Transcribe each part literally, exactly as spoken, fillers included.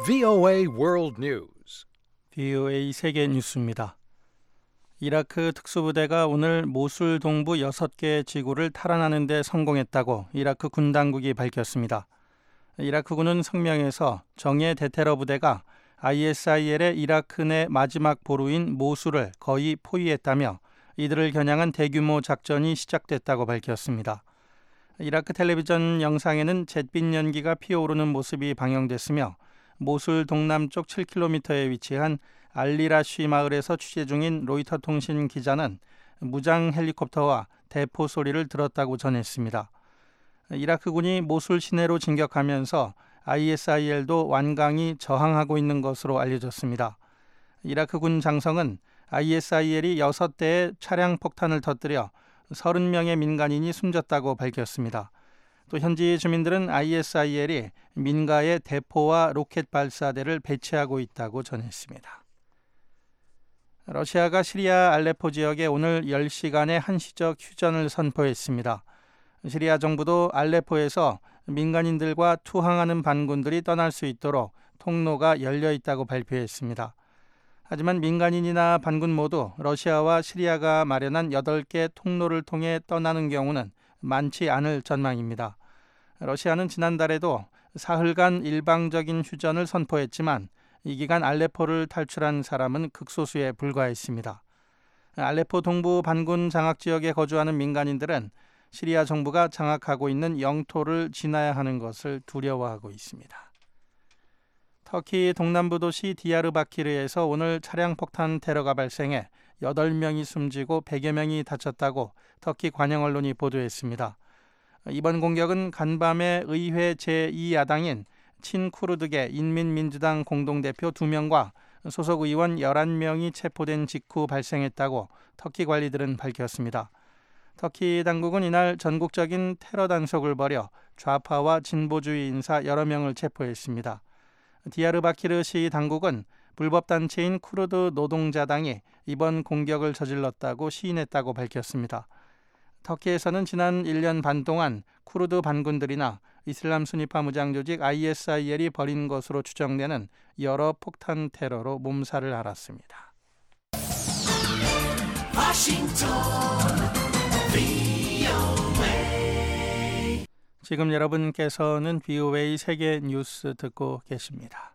브이오에이 World News. 브이오에이 세계 뉴스입니다. 이라크 특수부대가 오늘 모술 동부 여섯 개의 지구를 탈환하는 데 성공했다고 이라크 군 당국이 밝혔습니다. 이라크군은 성명에서 정예 대테러 부대가 아이에스아이엘의 이라크 내 마지막 보루인 모술을 거의 포위했다며 이들을 겨냥한 대규모 작전이 시작됐다고 밝혔습니다. 이라크 텔레비전 영상에는 잿빛 연기가 피어오르는 모습이 방영됐으며 모술 동남쪽 칠 킬로미터에 위치한 알리라쉬 마을에서 취재 중인 로이터 통신 기자는 무장 헬리콥터와 대포 소리를 들었다고 전했습니다. 이라크군이 모술 시내로 진격하면서 아이에스아이엘도 완강히 저항하고 있는 것으로 알려졌습니다. 이라크군 장성은 아이에스아이엘이 여섯 대의 차량 폭탄을 터뜨려 서른 명의 민간인이 숨졌다고 밝혔습니다. 또 현지 주민들은 아이에스아이엘이 민가에 대포와 로켓 발사대를 배치하고 있다고 전했습니다. 러시아가 시리아 알레포 지역에 오늘 열 시간의 한시적 휴전을 선포했습니다. 시리아 정부도 알레포에서 민간인들과 투항하는 반군들이 떠날 수 있도록 통로가 열려 있다고 발표했습니다. 하지만 민간인이나 반군 모두 러시아와 시리아가 마련한 여덟 개 통로를 통해 떠나는 경우는 많지 않을 전망입니다. 러시아는 지난달에도 사흘간 일방적인 휴전을 선포했지만 이 기간 알레포를 탈출한 사람은 극소수에 불과했습니다. 알레포 동부 반군 장악 지역에 거주하는 민간인들은 시리아 정부가 장악하고 있는 영토를 지나야 하는 것을 두려워하고 있습니다. 터키 동남부 도시 디야르바키르에서 오늘 차량 폭탄 테러가 발생해 여덟 명이 숨지고 백여 명이 다쳤다고 터키 관영 언론이 보도했습니다. 이번 공격은 간밤에 의회 제이 야당인 친쿠르드계 인민민주당 공동대표 두 명과 소속 의원 열한 명이 체포된 직후 발생했다고 터키 관리들은 밝혔습니다. 터키 당국은 이날 전국적인 테러 단속을 벌여 좌파와 진보주의 인사 여러 명을 체포했습니다. 디야르바키르시 당국은 불법 단체인 쿠르드 노동자당이 이번 공격을 저질렀다고 시인했다고 밝혔습니다. 터키에서는 지난 일 년 반 동안 쿠르드 반군들이나 이슬람 순위파 무장 조직 아이에스아이엘이 벌인 것으로 추정되는 여러 폭탄 테러로 몸살을 앓았습니다. 워싱턴 브이오에이. 지금 여러분께서는 브이오에이 세계 뉴스 듣고 계십니다.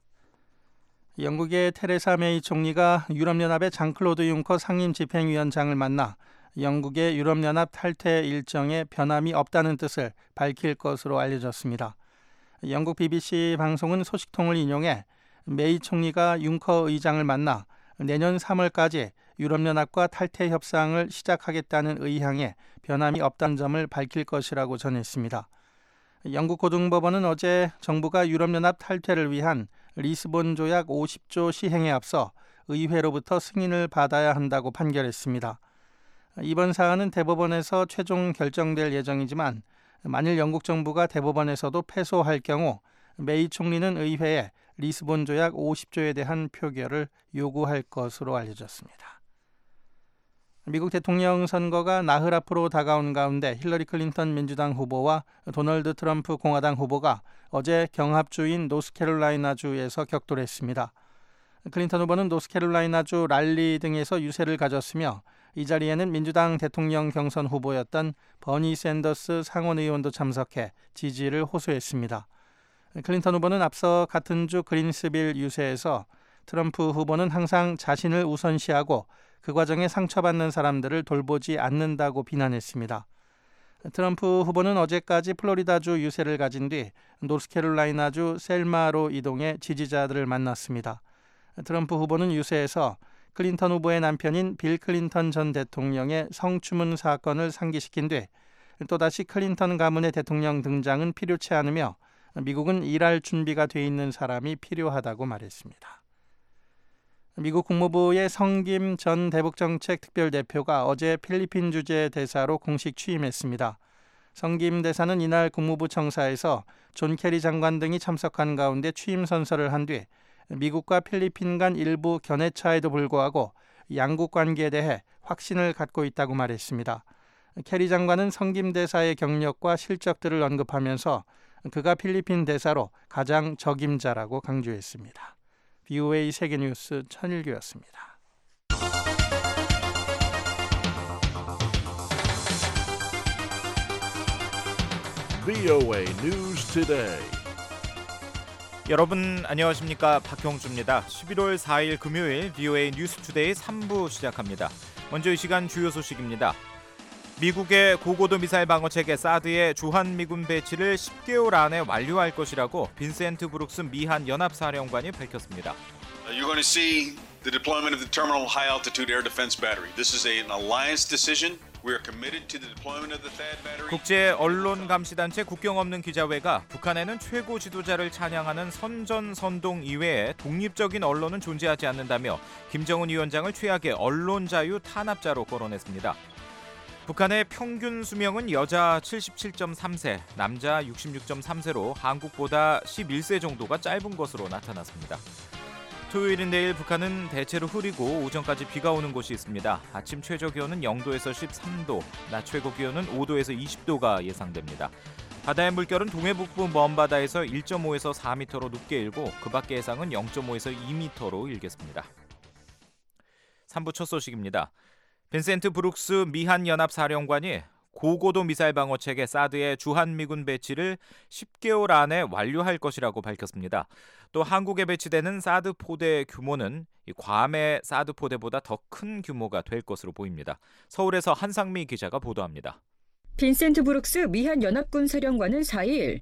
영국의 테레사 메이 총리가 유럽연합의 장클로드 융커 상임집행위원장을 만나 영국의 유럽연합 탈퇴 일정에 변함이 없다는 뜻을 밝힐 것으로 알려졌습니다. 영국 비비씨 방송은 소식통을 인용해 메이 총리가 융커 의장을 만나 내년 삼월까지 유럽연합과 탈퇴 협상을 시작하겠다는 의향에 변함이 없다는 점을 밝힐 것이라고 전했습니다. 영국 고등법원은 어제 정부가 유럽연합 탈퇴를 위한 리스본 조약 오십 조 시행에 앞서 의회로부터 승인을 받아야 한다고 판결했습니다. 이번 사안은 대법원에서 최종 결정될 예정이지만 만일 영국 정부가 대법원에서도 패소할 경우 메이 총리는 의회에 리스본 조약 오십 조에 대한 표결을 요구할 것으로 알려졌습니다. 미국 대통령 선거가 나흘 앞으로 다가온 가운데 힐러리 클린턴 민주당 후보와 도널드 트럼프 공화당 후보가 어제 경합주인 노스캐롤라이나주에서 격돌했습니다. 클린턴 후보는 노스캐롤라이나주 랄리 등에서 유세를 가졌으며 이 자리에는 민주당 대통령 경선 후보였던 버니 샌더스 상원 의원도 참석해 지지를 호소했습니다. 클린턴 후보는 앞서 같은 주 그린스빌 유세에서 트럼프 후보는 항상 자신을 우선시하고 그 과정에 상처받는 사람들을 돌보지 않는다고 비난했습니다. 트럼프 후보는 어제까지 플로리다주 유세를 가진 뒤 노스캐롤라이나주 셀마로 이동해 지지자들을 만났습니다. 트럼프 후보는 유세에서 클린턴 후보의 남편인 빌 클린턴 전 대통령의 성추문 사건을 상기시킨 뒤 또다시 클린턴 가문의 대통령 등장은 필요치 않으며 미국은 일할 준비가 돼 있는 사람이 필요하다고 말했습니다. 미국 국무부의 성김 전 대북정책 특별대표가 어제 필리핀 주재 대사로 공식 취임했습니다. 성김 대사는 이날 국무부 청사에서 존 캐리 장관 등이 참석한 가운데 취임 선서를 한 뒤 미국과 필리핀 간 일부 견해차에도 불구하고 양국 관계에 대해 확신을 갖고 있다고 말했습니다. 캐리 장관은 성김 대사의 경력과 실적들을 언급하면서 그가 필리핀 대사로 가장 적임자라고 강조했습니다. 브이오에이 세계뉴스 천일규였습니다. 브이오에이 News Today. 여러분 안녕하십니까? 박형주입니다. 십일월 사일 금요일 브이오에이 뉴스 투데이 삼 부 시작합니다. 먼저 이 시간 주요 소식입니다. 미국의 고고도 미사일 방어 체계 사드의 주한미군 배치를 십 개월 안에 완료할 것이라고 빈센트 브룩스 미한 연합사령관이 밝혔습니다. You're going to see the deployment of the Terminal High Altitude Air Defense Battery. This is an alliance decision. We are committed to the deployment of the T A D battery. 국제 언론 감시 단체 국경 없는 기자회가 북한에는 최고 지도자를 찬양하는 선전선동 이외에 독립적인 언론은 존재하지 않는다며 김정은 위원장을 최악의 언론 자유 탄압자로 거론했습니다. 북한의 평균 수명은 여자 칠십칠 점 삼 세, 남자 육십육 점 삼 세로 한국보다 십일 세 정도가 짧은 것으로 나타났습니다. 토요일인 내일 북한은 대체로 흐리고 오전까지 비가 오는 곳이 있습니다. 아침 최저 기온은 영도에서 십삼 도, 낮 최고 기온은 오 도에서 이십 도가 예상됩니다. 바다의 물결은 동해북부 먼바다에서 일 점 오에서 사 미터로 높게 일고 그 밖의 해상은 영 점 오에서 이 미터로 일겠습니다. 삼 부 첫 소식입니다. 빈센트 브룩스 미한 연합사령관이 고고도 미사일 방어 체계 사드의 주한미군 배치를 십 개월 안에 완료할 것이라고 밝혔습니다. 또 한국에 배치되는 사드 포대 규모는 괌의 사드 포대보다 더 큰 규모가 될 것으로 보입니다. 서울에서 한상미 기자가 보도합니다. 빈센트 브룩스 미한 연합군 사령관은 사일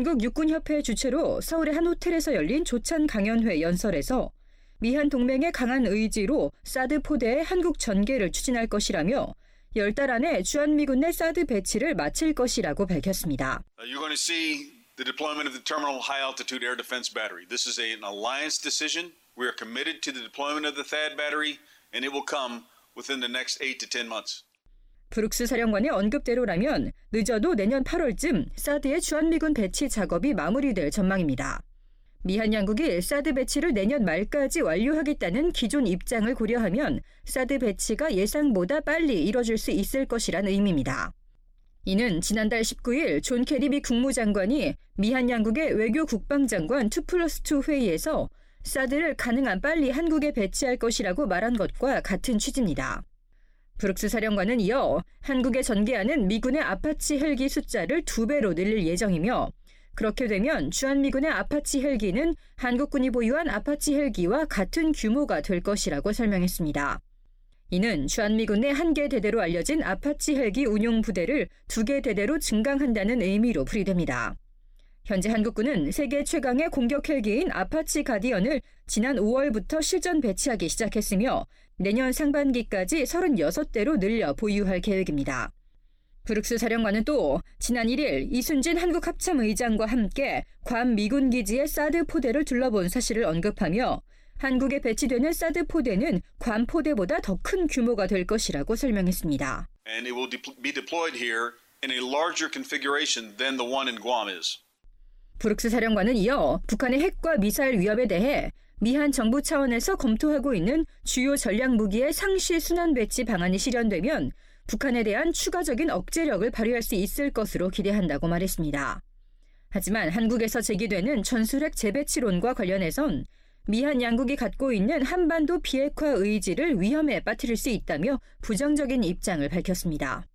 한국육군협회 주최로 서울의 한 호텔에서 열린 조찬 강연회 연설에서 미한 동맹의 강한 의지로 사드 포대의 한국 전개를 추진할 것이라며 열 달 안에 주한미군 내 사드 배치를 마칠 것이라고 밝혔습니다. You're going to see the deployment of the Terminal High Altitude Air Defense Battery. This is an alliance decision. We are committed to the deployment of the T A D battery, and it will come within the next eight to ten months. 브룩스 사령관의 언급대로라면 늦어도 내년 팔월쯤 사드의 주한미군 배치 작업이 마무리될 전망입니다. 미한 양국이 사드 배치를 내년 말까지 완료하겠다는 기존 입장을 고려하면 사드 배치가 예상보다 빨리 이뤄질 수 있을 것이란 의미입니다. 이는 지난달 십구일 존 케리 미 국무장관이 미한 양국의 외교 국방장관 투 플러스 투 회의에서 사드를 가능한 빨리 한국에 배치할 것이라고 말한 것과 같은 취지입니다. 브룩스 사령관은 이어 한국에 전개하는 미군의 아파치 헬기 숫자를 두 배로 늘릴 예정이며 그렇게 되면 주한미군의 아파치 헬기는 한국군이 보유한 아파치 헬기와 같은 규모가 될 것이라고 설명했습니다. 이는 주한미군 내 한 개 대대로 알려진 아파치 헬기 운용 부대를 두 개 대대로 증강한다는 의미로 풀이됩니다. 현재 한국군은 세계 최강의 공격 헬기인 아파치 가디언을 지난 오월부터 실전 배치하기 시작했으며 내년 상반기까지 서른여섯 대로 늘려 보유할 계획입니다. 브룩스 사령관은 또 지난 일일 이순진 한국 합참의장과 함께 괌 미군 기지의 사드 포대를 둘러본 사실을 언급하며 한국에 배치되는 사드 포대는 괌 포대보다 더 큰 규모가 될 것이라고 설명했습니다. And it will be deployed here in a larger configuration than the one in Guam is. 브룩스 사령관은 이어 북한의 핵과 미사일 위협에 대해 미한 정부 차원에서 검토하고 있는 주요 전략 무기의 상시 순환 배치 방안이 실현되면 북한에 대한 추가적인 억제력을 발휘할 수 있을 것으로 기대한다고 말했습니다. 하지만 한국에서 제기되는 전술핵 재배치론과 관련해선 미한 양국이 갖고 있는 한반도 비핵화 의지를 위험에 빠뜨릴 수 있다며 부정적인 입장을 밝혔습니다.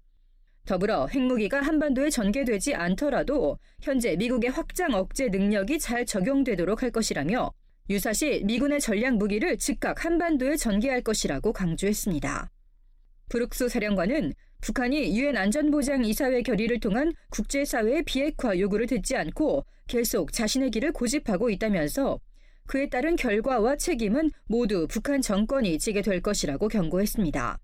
더불어 핵무기가 한반도에 전개되지 않더라도 현재 미국의 확장 억제 능력이 잘 적용되도록 할 것이라며 유사시 미군의 전략 무기를 즉각 한반도에 전개할 것이라고 강조했습니다. 브룩스 사령관은 북한이 유엔 안전보장이사회 결의를 통한 국제사회의 비핵화 요구를 듣지 않고 계속 자신의 길을 고집하고 있다면서 그에 따른 결과와 책임은 모두 북한 정권이 지게 될 것이라고 경고했습니다.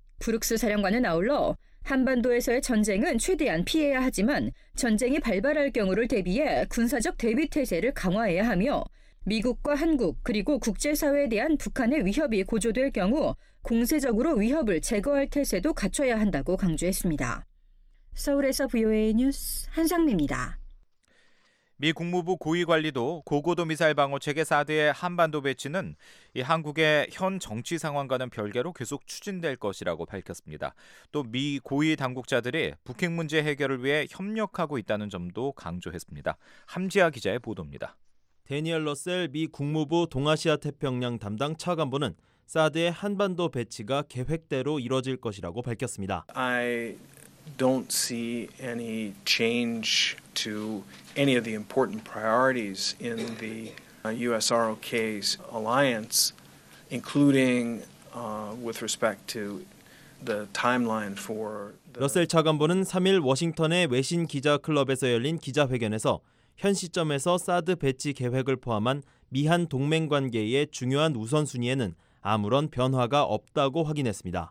브룩스 사령관은 아울러 한반도에서의 전쟁은 최대한 피해야 하지만 전쟁이 발발할 경우를 대비해 군사적 대비태세를 강화해야 하며 미국과 한국 그리고 국제사회에 대한 북한의 위협이 고조될 경우 공세적으로 위협을 제거할 태세도 갖춰야 한다고 강조했습니다. 서울에서 브이오에이 뉴스 한상미입니다. 미 국무부 고위관리도 고고도 미사일 방어 체계 사드의 한반도 배치는 이 한국의 현 정치 상황과는 별개로 계속 추진될 것이라고 밝혔습니다. 또 미 고위 당국자들이 북핵 문제 해결을 위해 협력하고 있다는 점도 강조했습니다. 함지아 기자의 보도입니다. 데니얼 러셀 미 국무부 동아시아 태평양 담당 차관보는 사드의 한반도 배치가 계획대로 이뤄질 것이라고 밝혔습니다. I don't see any change to any of the important priorities in the U S R O K's alliance, including uh, with respect to the timeline for the... 러셀 차관보는 삼 일 워싱턴의 외신 기자 클럽에서 열린 기자회견에서 현 시점에서 사드 배치 계획을 포함한 미한 동맹 관계의 중요한 우선순위에는 아무런 변화가 없다고 확인했습니다.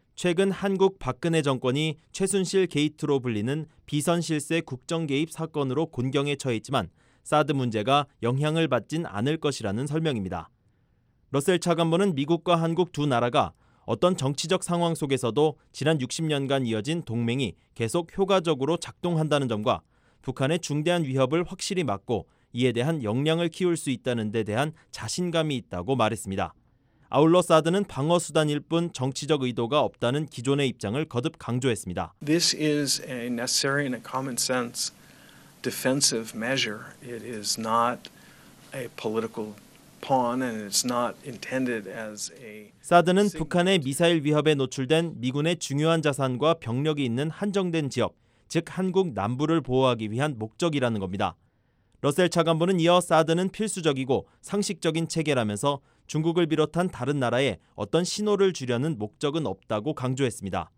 최근 한국 박근혜 정권이 최순실 게이트로 불리는 비선 실세 국정 개입 사건으로 곤경에 처해 있지만 사드 문제가 영향을 받진 않을 것이라는 설명입니다. 러셀 차관보는 미국과 한국 두 나라가 어떤 정치적 상황 속에서도 지난 육십 년간 이어진 동맹이 계속 효과적으로 작동한다는 점과 북한의 중대한 위협을 확실히 막고 이에 대한 역량을 키울 수 있다는 데 대한 자신감이 있다고 말했습니다. 아울러 사드는 방어 수단일 뿐 정치적 의도가 없다는 기존의 입장을 거듭 강조했습니다. This is a necessary and a common sense defensive measure. It is not a political pawn and it's not intended as a 사드는 북한의 미사일 위협에 노출된 미군의 중요한 자산과 병력이 있는 한정된 지역, 즉 한국 남부를 보호하기 위한 목적이라는 겁니다. 러셀 차관보는 이어 사드는 필수적이고 상식적인 체계라면서 중국을 비롯한 다른 나라에 어떤 신호를 주려는 목적은 없다고 강조했습니다.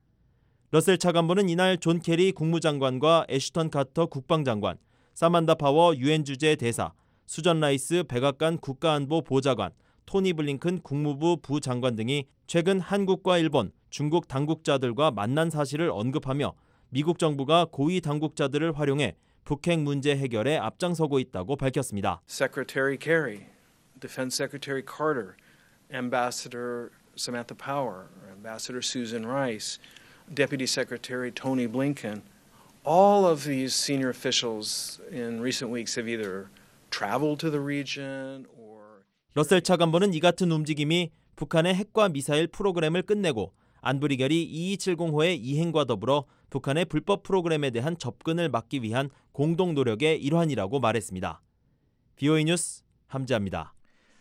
러셀 차관보는 이날 존 케리 국무장관과 애슈턴 카터 국방장관, 사만다 파워 유엔 주재 대사, 수전 라이스 백악관 국가안보 보좌관, 토니 블링컨 국무부 부장관 등이 최근 한국과 일본, 중국 당국자들과 만난 사실을 언급하며 미국 정부가 고위 당국자들을 활용해 북핵 문제 해결에 앞장서고 있다고 밝혔습니다. Secretary Kerry, Defense Secretary Carter, Ambassador Samantha Power, Ambassador Susan Rice, Deputy Secretary Tony Blinken, all of these senior officials in recent weeks have either traveled to the region or 러셀 차관보는 이 같은 움직임이 북한의 핵과 미사일 프로그램을 끝내고 안보리결의 이이칠공호의 이행과 더불어 북한의 불법 프로그램에 대한 접근을 막기 위한 공동 노력의 일환이라고 말했습니다. 비오이 뉴스 함지아입니다.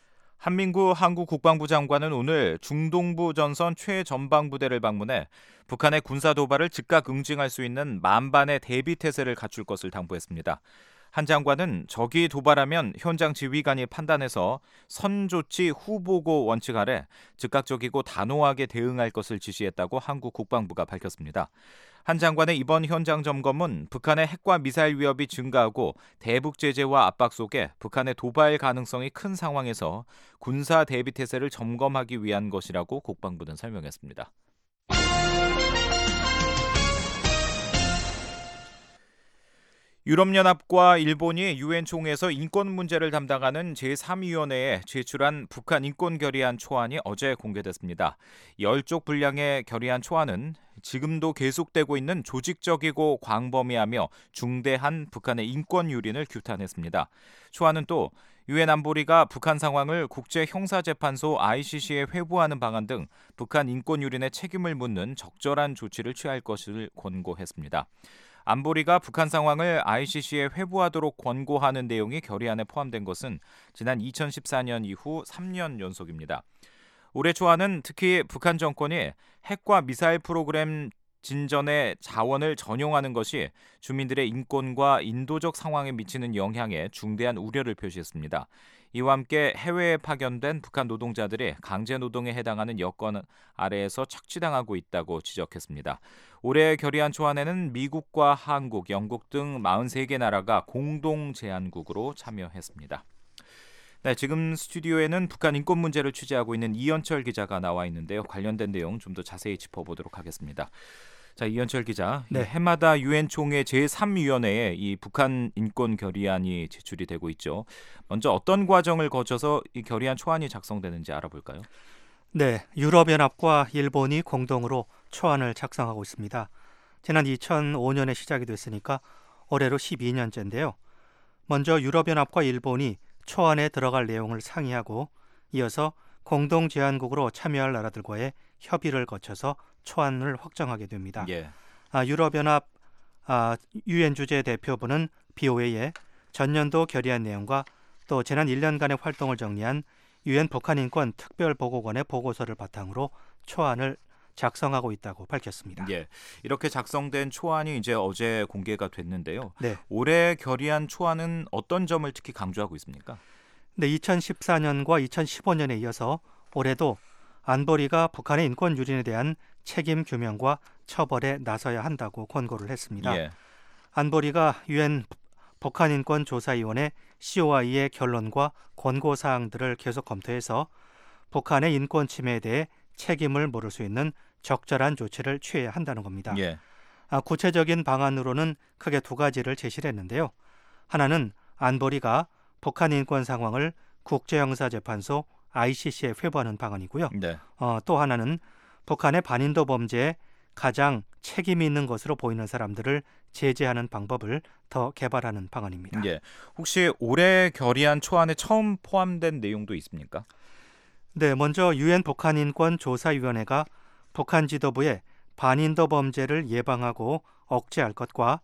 한민구 한국 국방부 장관은 오늘 중동부 전선 최전방부대를 방문해 북한의 군사 도발을 즉각 응징할 수 있는 만반의 대비 태세를 갖출 것을 당부했습니다. 한 장관은 적이 도발하면 현장 지휘관이 판단해서 선조치 후보고 원칙 아래 즉각적이고 단호하게 대응할 것을 지시했다고 한국 국방부가 밝혔습니다. 한 장관의 이번 현장 점검은 북한의 핵과 미사일 위협이 증가하고 대북 제재와 압박 속에 북한의 도발 가능성이 큰 상황에서 군사 대비 태세를 점검하기 위한 것이라고 국방부는 설명했습니다. 유럽연합과 일본이 유엔 총회에서 인권 문제를 담당하는 제삼 위원회에 제출한 북한 인권 결의안 초안이 어제 공개됐습니다. 열 쪽 분량의 결의안 초안은 지금도 계속되고 있는 조직적이고 광범위하며 중대한 북한의 인권 유린을 규탄했습니다. 초안은 또 유엔 안보리가 북한 상황을 국제형사재판소 아이씨씨에 회부하는 방안 등 북한 인권 유린의 책임을 묻는 적절한 조치를 취할 것을 권고했습니다. 안보리가 북한 상황을 아이씨씨에 회부하도록 권고하는 내용이 결의안에 포함된 것은 지난 이천십사 년 이후 삼 년 연속입니다. 올해 초안은 특히 북한 정권이 핵과 미사일 프로그램 진전에 자원을 전용하는 것이 주민들의 인권과 인도적 상황에 미치는 영향에 중대한 우려를 표시했습니다. 이와 함께 해외에 파견된 북한 노동자들이 강제노동에 해당하는 여건 아래에서 착취당하고 있다고 지적했습니다. 올해 결의안 초안에는 미국과 한국, 영국 등 사십삼 개 나라가 공동 제안국으로 참여했습니다. 네, 지금 스튜디오에는 북한 인권 문제를 취재하고 있는 이현철 기자가 나와 있는데요. 관련된 내용 좀 더 자세히 짚어보도록 하겠습니다. 자, 이현철 기자, 네. 해마다 유엔 총회 제삼 위원회에 이 북한 인권 결의안이 제출이 되고 있죠. 먼저 어떤 과정을 거쳐서 이 결의안 초안이 작성되는지 알아볼까요? 네, 유럽연합과 일본이 공동으로 초안을 작성하고 있습니다. 지난 이천오 년에 시작이 됐으니까 올해로 십이 년째인데요. 먼저 유럽연합과 일본이 초안에 들어갈 내용을 상의하고 이어서 공동 제안국으로 참여할 나라들과의 협의를 거쳐서 초안을 확정하게 됩니다. 예. 아, 유럽연합 아, 유엔 주재 대표부는 비오에이에 전년도 결의안 내용과 또 지난 일 년간의 활동을 정리한 유엔 북한인권 특별보고관의 보고서를 바탕으로 초안을 작성하고 있다고 밝혔습니다. 예, 이렇게 작성된 초안이 이제 어제 공개가 됐는데요. 네. 올해 결의안 초안은 어떤 점을 특히 강조하고 있습니까? 네, 이천십사 년과 이천십오 년에 이어서 올해도 안보리가 북한의 인권 유린에 대한 책임 규명과 처벌에 나서야 한다고 권고를 했습니다. 예. 안보리가 유엔 북한인권조사위원회 씨오아이의 결론과 권고 사항들을 계속 검토해서 북한의 인권 침해에 대해 책임을 물을 수 있는 적절한 조치를 취해야 한다는 겁니다. 예. 아, 구체적인 방안으로는 크게 두 가지를 제시를 했는데요. 하나는 안보리가 북한 인권 상황을 국제형사재판소 아이씨씨에 회부하는 방안이고요. 네. 어, 또 하나는 북한의 반인도 범죄에 가장 책임이 있는 것으로 보이는 사람들을 제재하는 방법을 더 개발하는 방안입니다. 예. 혹시 올해 결의안 초안에 처음 포함된 내용도 있습니까? 네, 먼저 유엔 북한인권조사위원회가 북한 지도부에 반인도 범죄를 예방하고 억제할 것과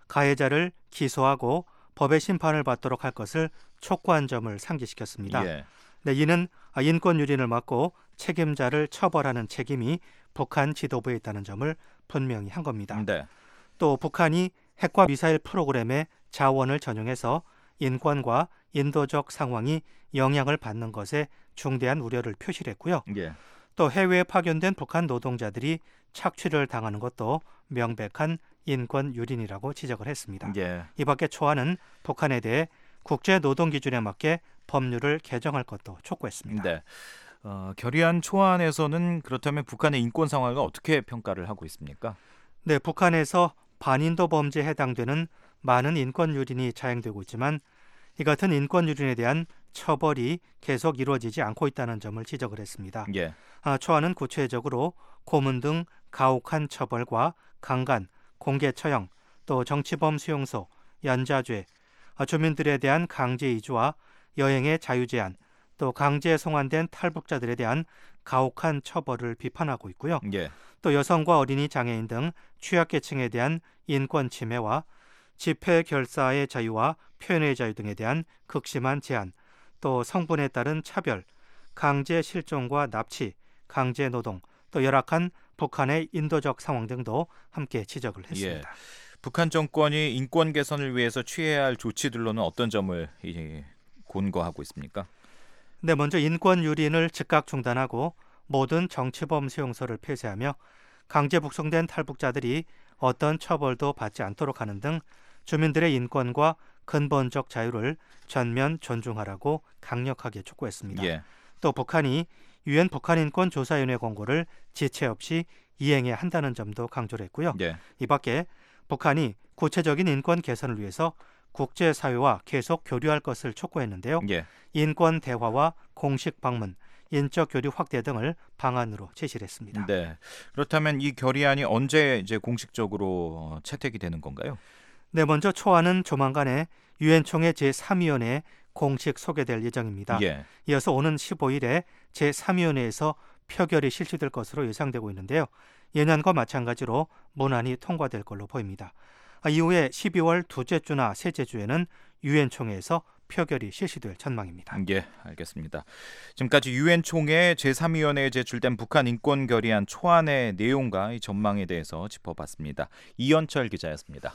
가해자를 기소하고 법의 심판을 받도록 할 것을 촉구한 점을 상기시켰습니다. 예. 네, 이는 인권 유린을 막고 책임자를 처벌하는 책임이 북한 지도부에 있다는 점을 분명히 한 겁니다. 네. 또 북한이 핵과 미사일 프로그램에 자원을 전용해서 인권과 인도적 상황이 영향을 받는 것에 중대한 우려를 표시했고요. 예. 또 해외에 파견된 북한 노동자들이 착취를 당하는 것도 명백한 인권 유린이라고 지적을 했습니다. 예. 이 밖에 초안은 북한에 대해 국제 노동 기준에 맞게 법률을 개정할 것도 촉구했습니다. 네. 어, 결의안 초안에서는 그렇다면 북한의 인권 상황을 어떻게 평가를 하고 있습니까? 네, 북한에서 반인도 범죄에 해당되는 많은 인권 유린이 자행되고 있지만 이 같은 인권 유린에 대한 처벌이 계속 이루어지지 않고 있다는 점을 지적을 했습니다. 예. 아, 초안은 구체적으로 고문 등 가혹한 처벌과 강간, 공개 처형, 또 정치범 수용소, 연좌죄, 아, 주민들에 대한 강제 이주와 여행의 자유 제한, 또 강제 송환된 탈북자들에 대한 가혹한 처벌을 비판하고 있고요. 예. 또 여성과 어린이, 장애인 등 취약계층에 대한 인권 침해와 집회 결사의 자유와 표현의 자유 등에 대한 극심한 제한, 또 성분에 따른 차별, 강제 실종과 납치, 강제 노동, 또 열악한 북한의 인도적 상황 등도 함께 지적을 했습니다. 예. 북한 정권이 인권 개선을 위해서 취해야 할 조치들로는 어떤 점을 이, 권고하고 있습니까? 네, 먼저 인권 유린을 즉각 중단하고 모든 정치범 수용소를 폐쇄하며 강제 북송된 탈북자들이 어떤 처벌도 받지 않도록 하는 등 주민들의 인권과 근본적 자유를 전면 존중하라고 강력하게 촉구했습니다. 예. 또 북한이 유엔 북한인권조사위원회 권고를 지체 없이 이행해야 한다는 점도 강조를 했고요. 예. 이 밖에 북한이 구체적인 인권 개선을 위해서 국제사회와 계속 교류할 것을 촉구했는데요. 예. 인권 대화와 공식 방문, 인적 교류 확대 등을 방안으로 제시를 했습니다. 네. 그렇다면 이 결의안이 언제 이제 공식적으로 채택이 되는 건가요? 네, 먼저 초안은 조만간에 유엔 총회 제삼 위원회에 공식 소개될 예정입니다. 예. 이어서 오는 십오 일에 제삼 위원회에서 표결이 실시될 것으로 예상되고 있는데요. 예년과 마찬가지로 문안이 통과될 걸로 보입니다. 이후에 십이월 둘째 주나 셋째 주에는 유엔 총회에서 표결이 실시될 전망입니다. 예, 알겠습니다. 지금까지 유엔 총회 제삼 위원회에 제출된 북한 인권 결의안 초안의 내용과 이 전망에 대해서 짚어봤습니다. 이현철 기자였습니다.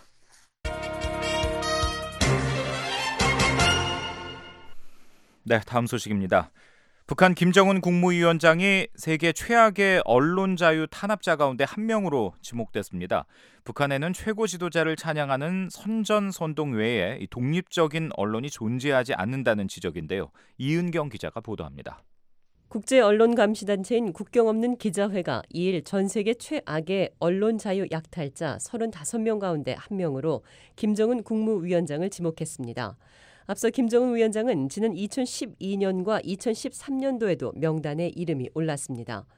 네, 다음 소식입니다. 북한 김정은 국무위원장이 세계 최악의 언론 자유 탄압자 가운데 한 명으로 지목됐습니다. 북한에는 최고 지도자를 찬양하는 선전선동 외에 독립적인 언론이 존재하지 않는다는 지적인데요. 이은경 기자가 보도합니다. 국제언론감시단체인 국경 없는 기자회가 이 일 전 세계 최악의 언론 자유 약탈자 서른다섯 명 가운데 한 명으로 김정은 국무위원장을 지목했습니다. 앞서 김정은 위원장은 지난 이천십이 년과 이천십삼 년도에도 명단에 이름이 올랐습니다.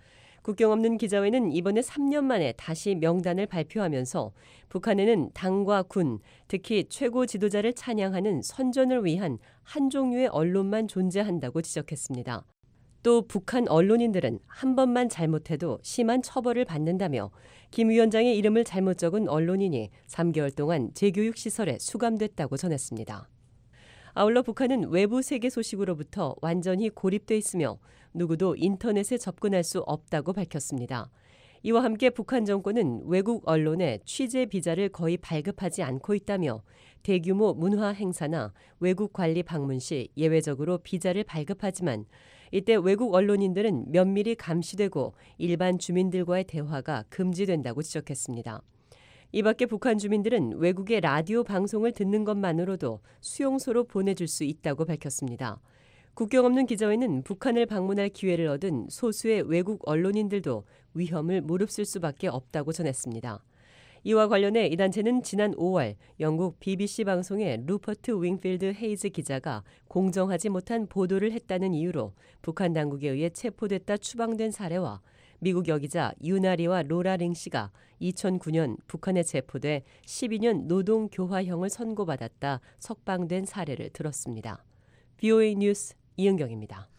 국경 없는 기자회는 이번에 삼 년 만에 다시 명단을 발표하면서 북한에는 당과 군, 특히 최고 지도자를 찬양하는 선전을 위한 한 종류의 언론만 존재한다고 지적했습니다. 또 북한 언론인들은 한 번만 잘못해도 심한 처벌을 받는다며 김 위원장의 이름을 잘못 적은 언론인이 삼 개월 동안 재교육시설에 수감됐다고 전했습니다. 아울러 북한은 외부 세계 소식으로부터 완전히 고립돼 있으며 누구도 인터넷에 접근할 수 없다고 밝혔습니다. 이와 함께 북한 정권은 외국 언론에 취재 비자를 거의 발급하지 않고 있다며 대규모 문화 행사나 외국 관리 방문 시 예외적으로 비자를 발급하지만 이때 외국 언론인들은 면밀히 감시되고 일반 주민들과의 대화가 금지된다고 지적했습니다. 이 밖에 북한 주민들은 외국의 라디오 방송을 듣는 것만으로도 수용소로 보내줄 수 있다고 밝혔습니다. 국경 없는 기자회는 북한을 방문할 기회를 얻은 소수의 외국 언론인들도 위험을 무릅쓸 수밖에 없다고 전했습니다. 이와 관련해 이 단체는 지난 오월 영국 비비씨 방송의 루퍼트 윙필드 헤이즈 기자가 공정하지 못한 보도를 했다는 이유로 북한 당국에 의해 체포됐다 추방된 사례와 미국 여기자 유나리와 로라 링 씨가 이천구 년 북한에 체포돼 십이 년 노동교화형을 선고받았다 석방된 사례를 들었습니다. 브이오에이 뉴스 이은경입니다.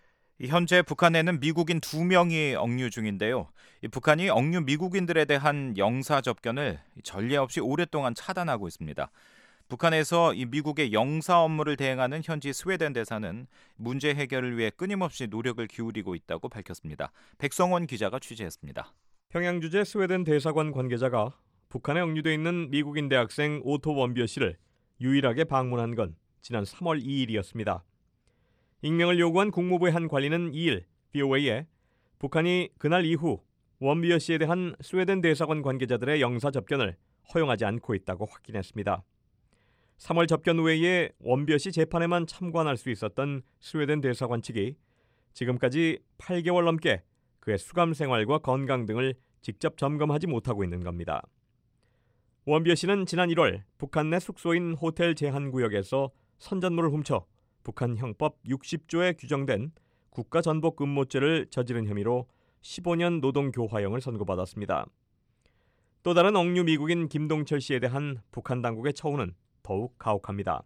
현재 북한에는 미국인 두 명이 억류 중인데요. 북한이 억류 미국인들에 대한 영사 접견을 전례 없이 오랫동안 차단하고 있습니다. 북한에서 이 미국의 영사 업무를 대행하는 현지 스웨덴 대사는 문제 해결을 위해 끊임없이 노력을 기울이고 있다고 밝혔습니다. 백성원 기자가 취재했습니다. 평양 주재 스웨덴 대사관 관계자가 북한에 억류돼 있는 미국인 대학생 오토 원비어 씨를 유일하게 방문한 건 지난 삼월 이일이었습니다. 익명을 요구한 국무부의 한 관리는 이일 브이오에이에 북한이 그날 이후 원비어 씨에 대한 스웨덴 대사관 관계자들의 영사 접견을 허용하지 않고 있다고 확인했습니다. 삼월 접견 외에 원비어 씨 재판에만 참관할 수 있었던 스웨덴 대사관 측이 지금까지 팔 개월 넘게 그의 수감 생활과 건강 등을 직접 점검하지 못하고 있는 겁니다. 원비어 씨는 지난 일월 북한 내 숙소인 호텔 제한구역에서 선전물을 훔쳐 북한 형법 육십 조에 규정된 국가전복 음모죄를 저지른 혐의로 십오 년 노동교화형을 선고받았습니다. 또 다른 억류 미국인 김동철 씨에 대한 북한 당국의 처우는 더욱 가혹합니다.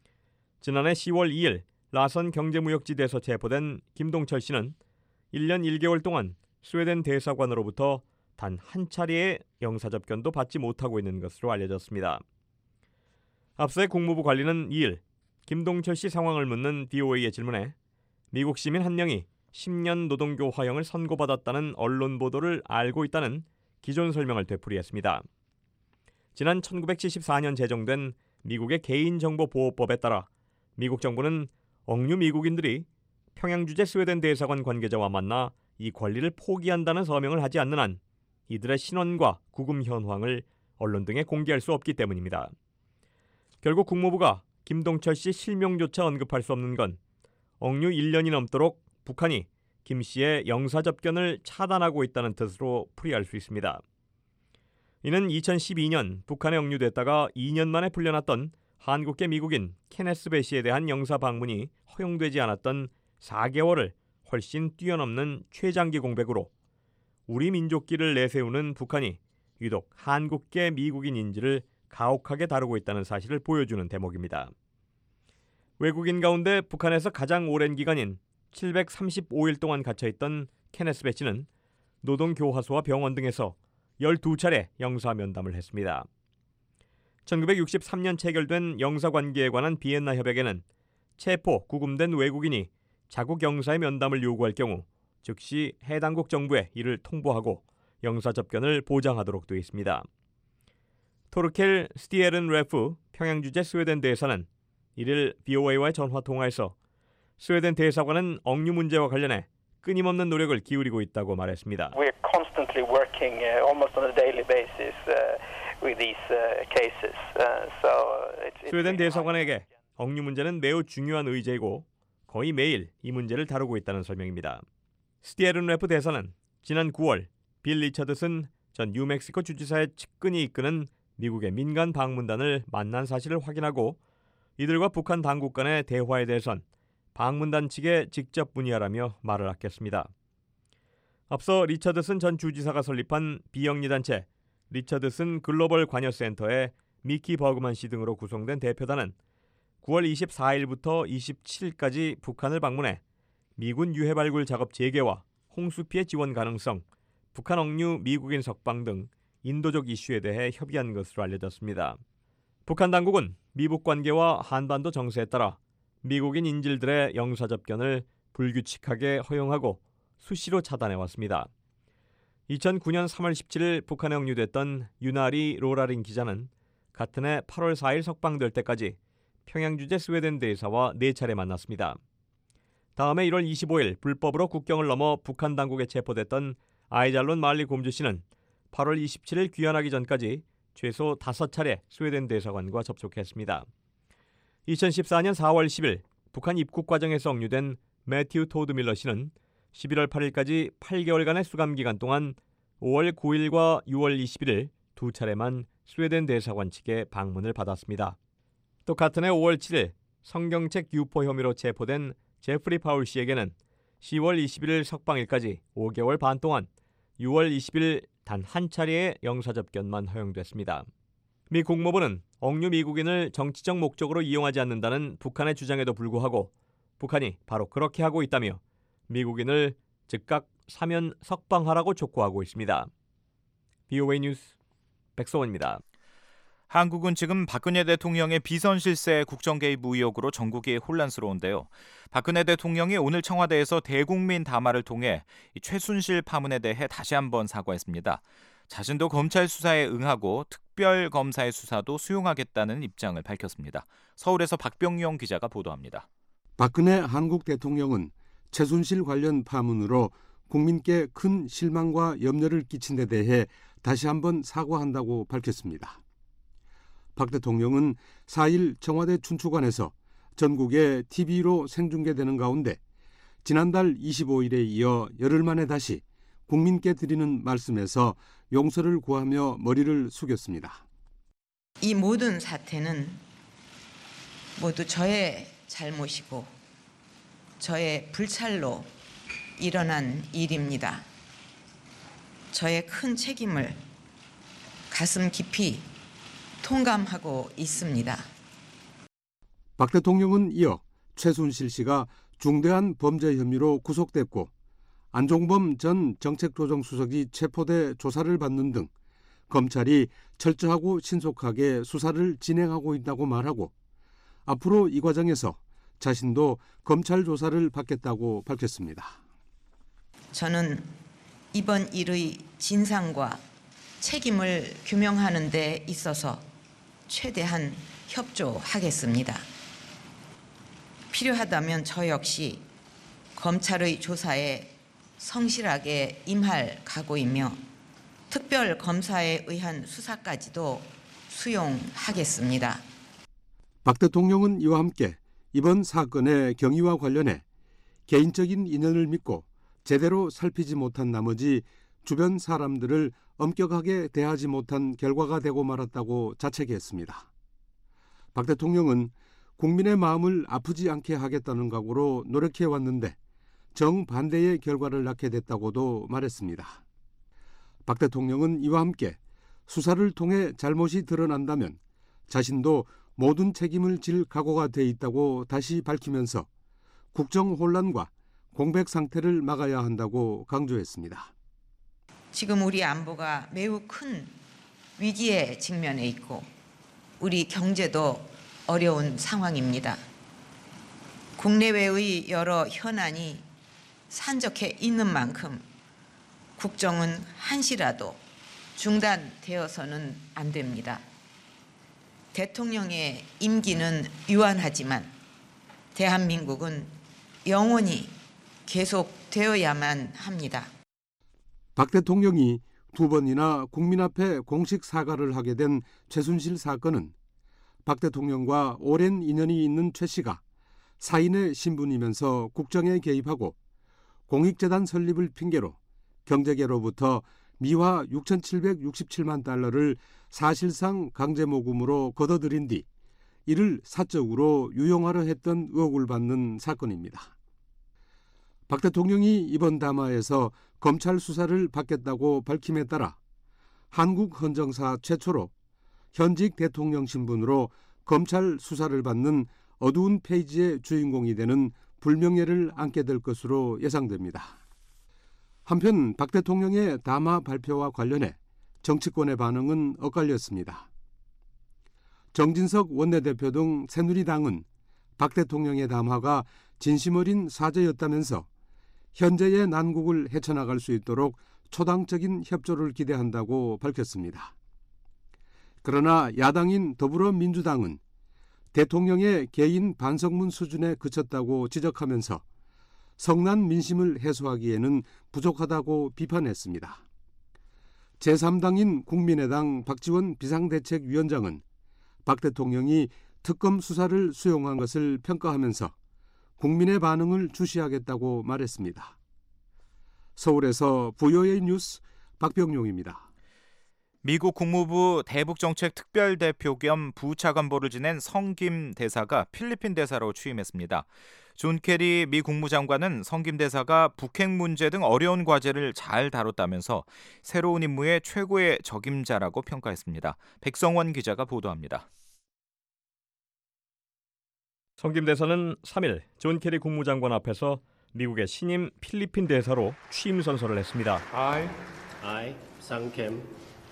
지난해 시월 이일 라선 경제무역지대에서 체포된 김동철 씨는 일 년 일 개월 동안 스웨덴 대사관으로부터 단 한 차례의 영사접견도 받지 못하고 있는 것으로 알려졌습니다. 앞서의 국무부 관리는 이일 김동철 씨 상황을 묻는 브이오에이의 질문에 미국 시민 한 명이 십 년 노동교화형을 선고받았다는 언론 보도를 알고 있다는 기존 설명을 되풀이했습니다. 지난 천구백칠십사 년 제정된 미국의 개인정보보호법에 따라 미국 정부는 억류 미국인들이 평양 주재 스웨덴 대사관 관계자와 만나 이 권리를 포기한다는 서명을 하지 않는 한 이들의 신원과 구금 현황을 언론 등에 공개할 수 없기 때문입니다. 결국 국무부가 김동철 씨 실명조차 언급할 수 없는 건 억류 일 년이 넘도록 북한이 김 씨의 영사접견을 차단하고 있다는 뜻으로 풀이할 수 있습니다. 이는 이천십이 년 북한에 억류됐다가 이 년 만에 풀려났던 한국계 미국인 케네스 배 씨에 대한 영사 방문이 허용되지 않았던 사 개월을 훨씬 뛰어넘는 최장기 공백으로 우리 민족기를 내세우는 북한이 유독 한국계 미국인 인지를 가혹하게 다루고 있다는 사실을 보여주는 대목입니다. 외국인 가운데 북한에서 가장 오랜 기간인 칠백삼십오 일 동안 갇혀있던 케네스 배 씨는 노동교화소와 병원 등에서 열두 차례 영사 면담을 했습니다. 천구백육십삼 년 체결된 영사관계에 관한 비엔나 협약에는 체포, 구금된 외국인이 자국 영사의 면담을 요구할 경우 즉시 해당국 정부에 이를 통보하고 영사 접견을 보장하도록 되어 있습니다. 토르켈 스티에른 레프 평양 주재 스웨덴 대사는 이를 브이오에이와의 전화 통화에서 스웨덴 대사관은 억류 문제와 관련해 끊임없는 노력을 기울이고 있다고 말했습니다. We're constantly working uh, almost on a daily basis uh, with these uh, cases. Uh, so it's, it's 스웨덴 대사관에게 억류 문제는 매우 중요한 의제이고 거의 매일 이 문제를 다루고 있다는 설명입니다. 스티에른 레프 대사는 지난 구월 빌 리처드슨 전 뉴멕시코 주지사의 측근이 이끄는 미국의 민간 방문단을 만난 사실을 확인하고 이들과 북한 당국 간의 대화에 대해선 방문단 측에 직접 문의하라며 말을 아꼈습니다. 앞서 리처드슨 전 주지사가 설립한 비영리 단체 리처드슨 글로벌 관여센터의 미키 버그만 씨 등으로 구성된 대표단은 구월 이십사일부터 이십칠일까지 북한을 방문해 미군 유해 발굴 작업 재개와 홍수 피해 지원 가능성, 북한 억류 미국인 석방 등 인도적 이슈에 대해 협의한 것으로 알려졌습니다. 북한 당국은 미북 관계와 한반도 정세에 따라 미국인 인질들의 영사 접견을 불규칙하게 허용하고 수시로 차단해왔습니다. 이천구년 삼월 십칠일 북한에 억류됐던 유나리 로라린 기자는 같은 해 팔월 사일 석방될 때까지 평양 주재 스웨덴 대사와 네 차례 만났습니다. 다음해 일월 이십오일 불법으로 국경을 넘어 북한 당국에 체포됐던 아이잘론 말리 곰주 씨는 팔월 이십칠일 귀환하기 전까지 최소 다섯 차례 스웨덴 대사관과 접촉했습니다. 이천십사년 사월 십일 북한 입국 과정에서 억류된 매튜 토드 밀러 씨는 십일월 팔일까지 팔 개월간의 수감 기간 동안 오월 구일과 유월 이십일일 두 차례만 스웨덴 대사관 측에 방문을 받았습니다. 또 같은 해 오월 칠일 성경책 유포 혐의로 체포된 제프리 파울 씨에게는 시월 이십일일 석방일까지 오 개월 반 동안 유월 이십일 단 한 차례의 영사 접견만 허용됐습니다. 미 국무부는 억류 미국인을 정치적 목적으로 이용하지 않는다는 북한의 주장에도 불구하고 북한이 바로 그렇게 하고 있다며 미국인을 즉각 사면 석방하라고 촉구하고 있습니다. 비오에이 뉴스 백성원입니다. 한국은 지금 박근혜 대통령의 비선 실세 국정 개입 의혹으로 전국이 혼란스러운데요. 박근혜 대통령이 오늘 청와대에서 대국민 담화를 통해 최순실 파문에 대해 다시 한번 사과했습니다. 자신도 검찰 수사에 응하고 특별검사의 수사도 수용하겠다는 입장을 밝혔습니다. 서울에서 박병용 기자가 보도합니다. 박근혜 한국 대통령은 최순실 관련 파문으로 국민께 큰 실망과 염려를 끼친 데 대해 다시 한번 사과한다고 밝혔습니다. 박 대통령은 사일 청와대 춘추관에서 전국에 티비로 생중계되는 가운데 지난달 이십오일에 이어 열흘 만에 다시 국민께 드리는 말씀에서 용서를 구하며 머리를 숙였습니다. 이 모든 사태는 모두 저의 잘못이고 저의 불찰로 일어난 일입니다. 저의 큰 책임을 가슴 깊이 통감하고 있습니다. 박 대통령은 이어 최순실 씨가 중대한 범죄 혐의로 구속됐고 안종범 전 정책조정수석이 체포돼 조사를 받는 등 검찰이 철저하고 신속하게 수사를 진행하고 있다고 말하고 앞으로 이 과정에서 자신도 검찰 조사를 받겠다고 밝혔습니다. 저는 이번 일의 진상과 책임을 규명하는 데 있어서 최대한 협조하겠습니다. 필요하다면 저 역시 검찰의 조사에 성실하게 임할 각오이며 특별검사에 의한 수사까지도 수용하겠습니다. 박 대통령은 이와 함께 이번 사건의 경위와 관련해 개인적인 인연을 믿고 제대로 살피지 못한 나머지 주변 사람들을 엄격하게 대하지 못한 결과가 되고 말았다고 자책했습니다. 박 대통령은 국민의 마음을 아프지 않게 하겠다는 각오로 노력해왔는데 정반대의 결과를 낳게 됐다고도 말했습니다. 박 대통령은 이와 함께 수사를 통해 잘못이 드러난다면 자신도 모든 책임을 질 각오가 돼 있다고 다시 밝히면서 국정 혼란과 공백 상태를 막아야 한다고 강조했습니다. 지금 우리 안보가 매우 큰 위기에 직면해 있고 우리 경제도 어려운 상황입니다. 국내외의 여러 현안이 산적해 있는 만큼 국정은 한시라도 중단되어서는 안 됩니다. 대통령의 임기는 유한하지만 대한민국은 영원히 계속되어야만 합니다. 박 대통령이 두 번이나 국민 앞에 공식 사과를 하게 된 최순실 사건은 박 대통령과 오랜 인연이 있는 최 씨가 사인의 신분이면서 국정에 개입하고 공익재단 설립을 핑계로 경제계로부터 미화 육천칠백육십칠만 달러를 사실상 강제모금으로 걷어들인 뒤 이를 사적으로 유용하려 했던 의혹을 받는 사건입니다. 박 대통령이 이번 담화에서 검찰 수사를 받겠다고 밝힘에 따라 한국 헌정사 최초로 현직 대통령 신분으로 검찰 수사를 받는 어두운 페이지의 주인공이 되는 불명예를 안게 될 것으로 예상됩니다. 한편 박 대통령의 담화 발표와 관련해 정치권의 반응은 엇갈렸습니다. 정진석 원내대표 등 새누리당은 박 대통령의 담화가 진심 어린 사죄였다면서 현재의 난국을 헤쳐나갈 수 있도록 초당적인 협조를 기대한다고 밝혔습니다. 그러나 야당인 더불어민주당은 대통령의 개인 반성문 수준에 그쳤다고 지적하면서 성난 민심을 해소하기에는 부족하다고 비판했습니다. 제삼 당인 국민의당 박지원 비상대책위원장은 박 대통령이 특검 수사를 수용한 것을 평가하면서 국민의 반응을 주시하겠다고 말했습니다. 서울에서 브이오에이 뉴스 박병용입니다. 미국 국무부 대북정책 특별대표 겸 부차관보를 지낸 성김 대사가 필리핀 대사로 취임했습니다. 존 케리 미 국무장관은 성김 대사가 북핵 문제 등 어려운 과제를 잘 다뤘다면서 새로운 임무의 최고의 적임자라고 평가했습니다. 백성원 기자가 보도합니다. 성김 대사는 삼 일 존 케리 국무장관 앞에서 미국의 신임 필리핀 대사로 취임 선서를 했습니다. I, I, Sang Kim,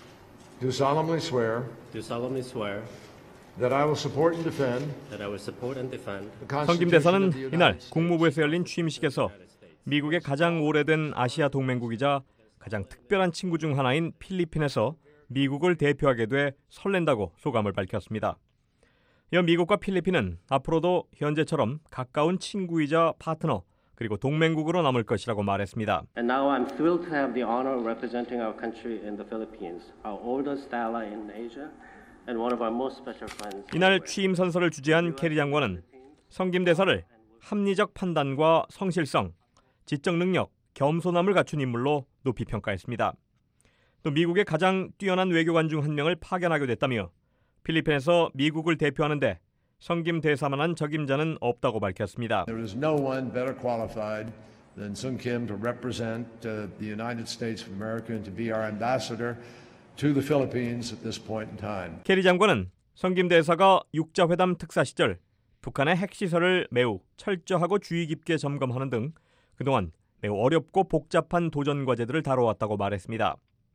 do solemnly swear do solemnly swear that I will support and defend that I will support and defend 성김 대사는 이날 국무부에서 열린 취임식에서 미국의 가장 오래된 아시아 동맹국이자 가장 특별한 친구 중 하나인 필리핀에서 미국을 대표하게 돼 설렌다고 소감을 밝혔습니다. 이어 미국과 필리핀은 앞으로도 현재처럼 가까운 친구이자 파트너 그리고 동맹국으로 남을 것이라고 말했습니다. And now I'm thrilled to have the honor of representing our country in the Philippines, our oldest ally in Asia and one of our most special friends. 이날 취임 선서를 주재한 케리 장관은 성김 대사를 합리적 판단과 성실성, 지적 능력, 겸손함을 갖춘 인물로 높이 평가했습니다. 또 미국의 가장 뛰어난 외교관 중 한 명을 파견하게 됐다며 필리핀에서 미국을 대표하는데 성김 대사만한 적임자는 없다고 밝혔습니다. There is no one better qualified than Sung Kim to represent uh, the United States of America and to be our ambassador to the Philippines at this point in time. 케리 장관은 성김 대사가 육자회담 특사 시절 북한의 핵시설을 매우 철저하고 주의 깊게 점검하는 등 그동안 매우 어렵고 복잡한 도전 과제들을 다뤄왔다고 말했습니다.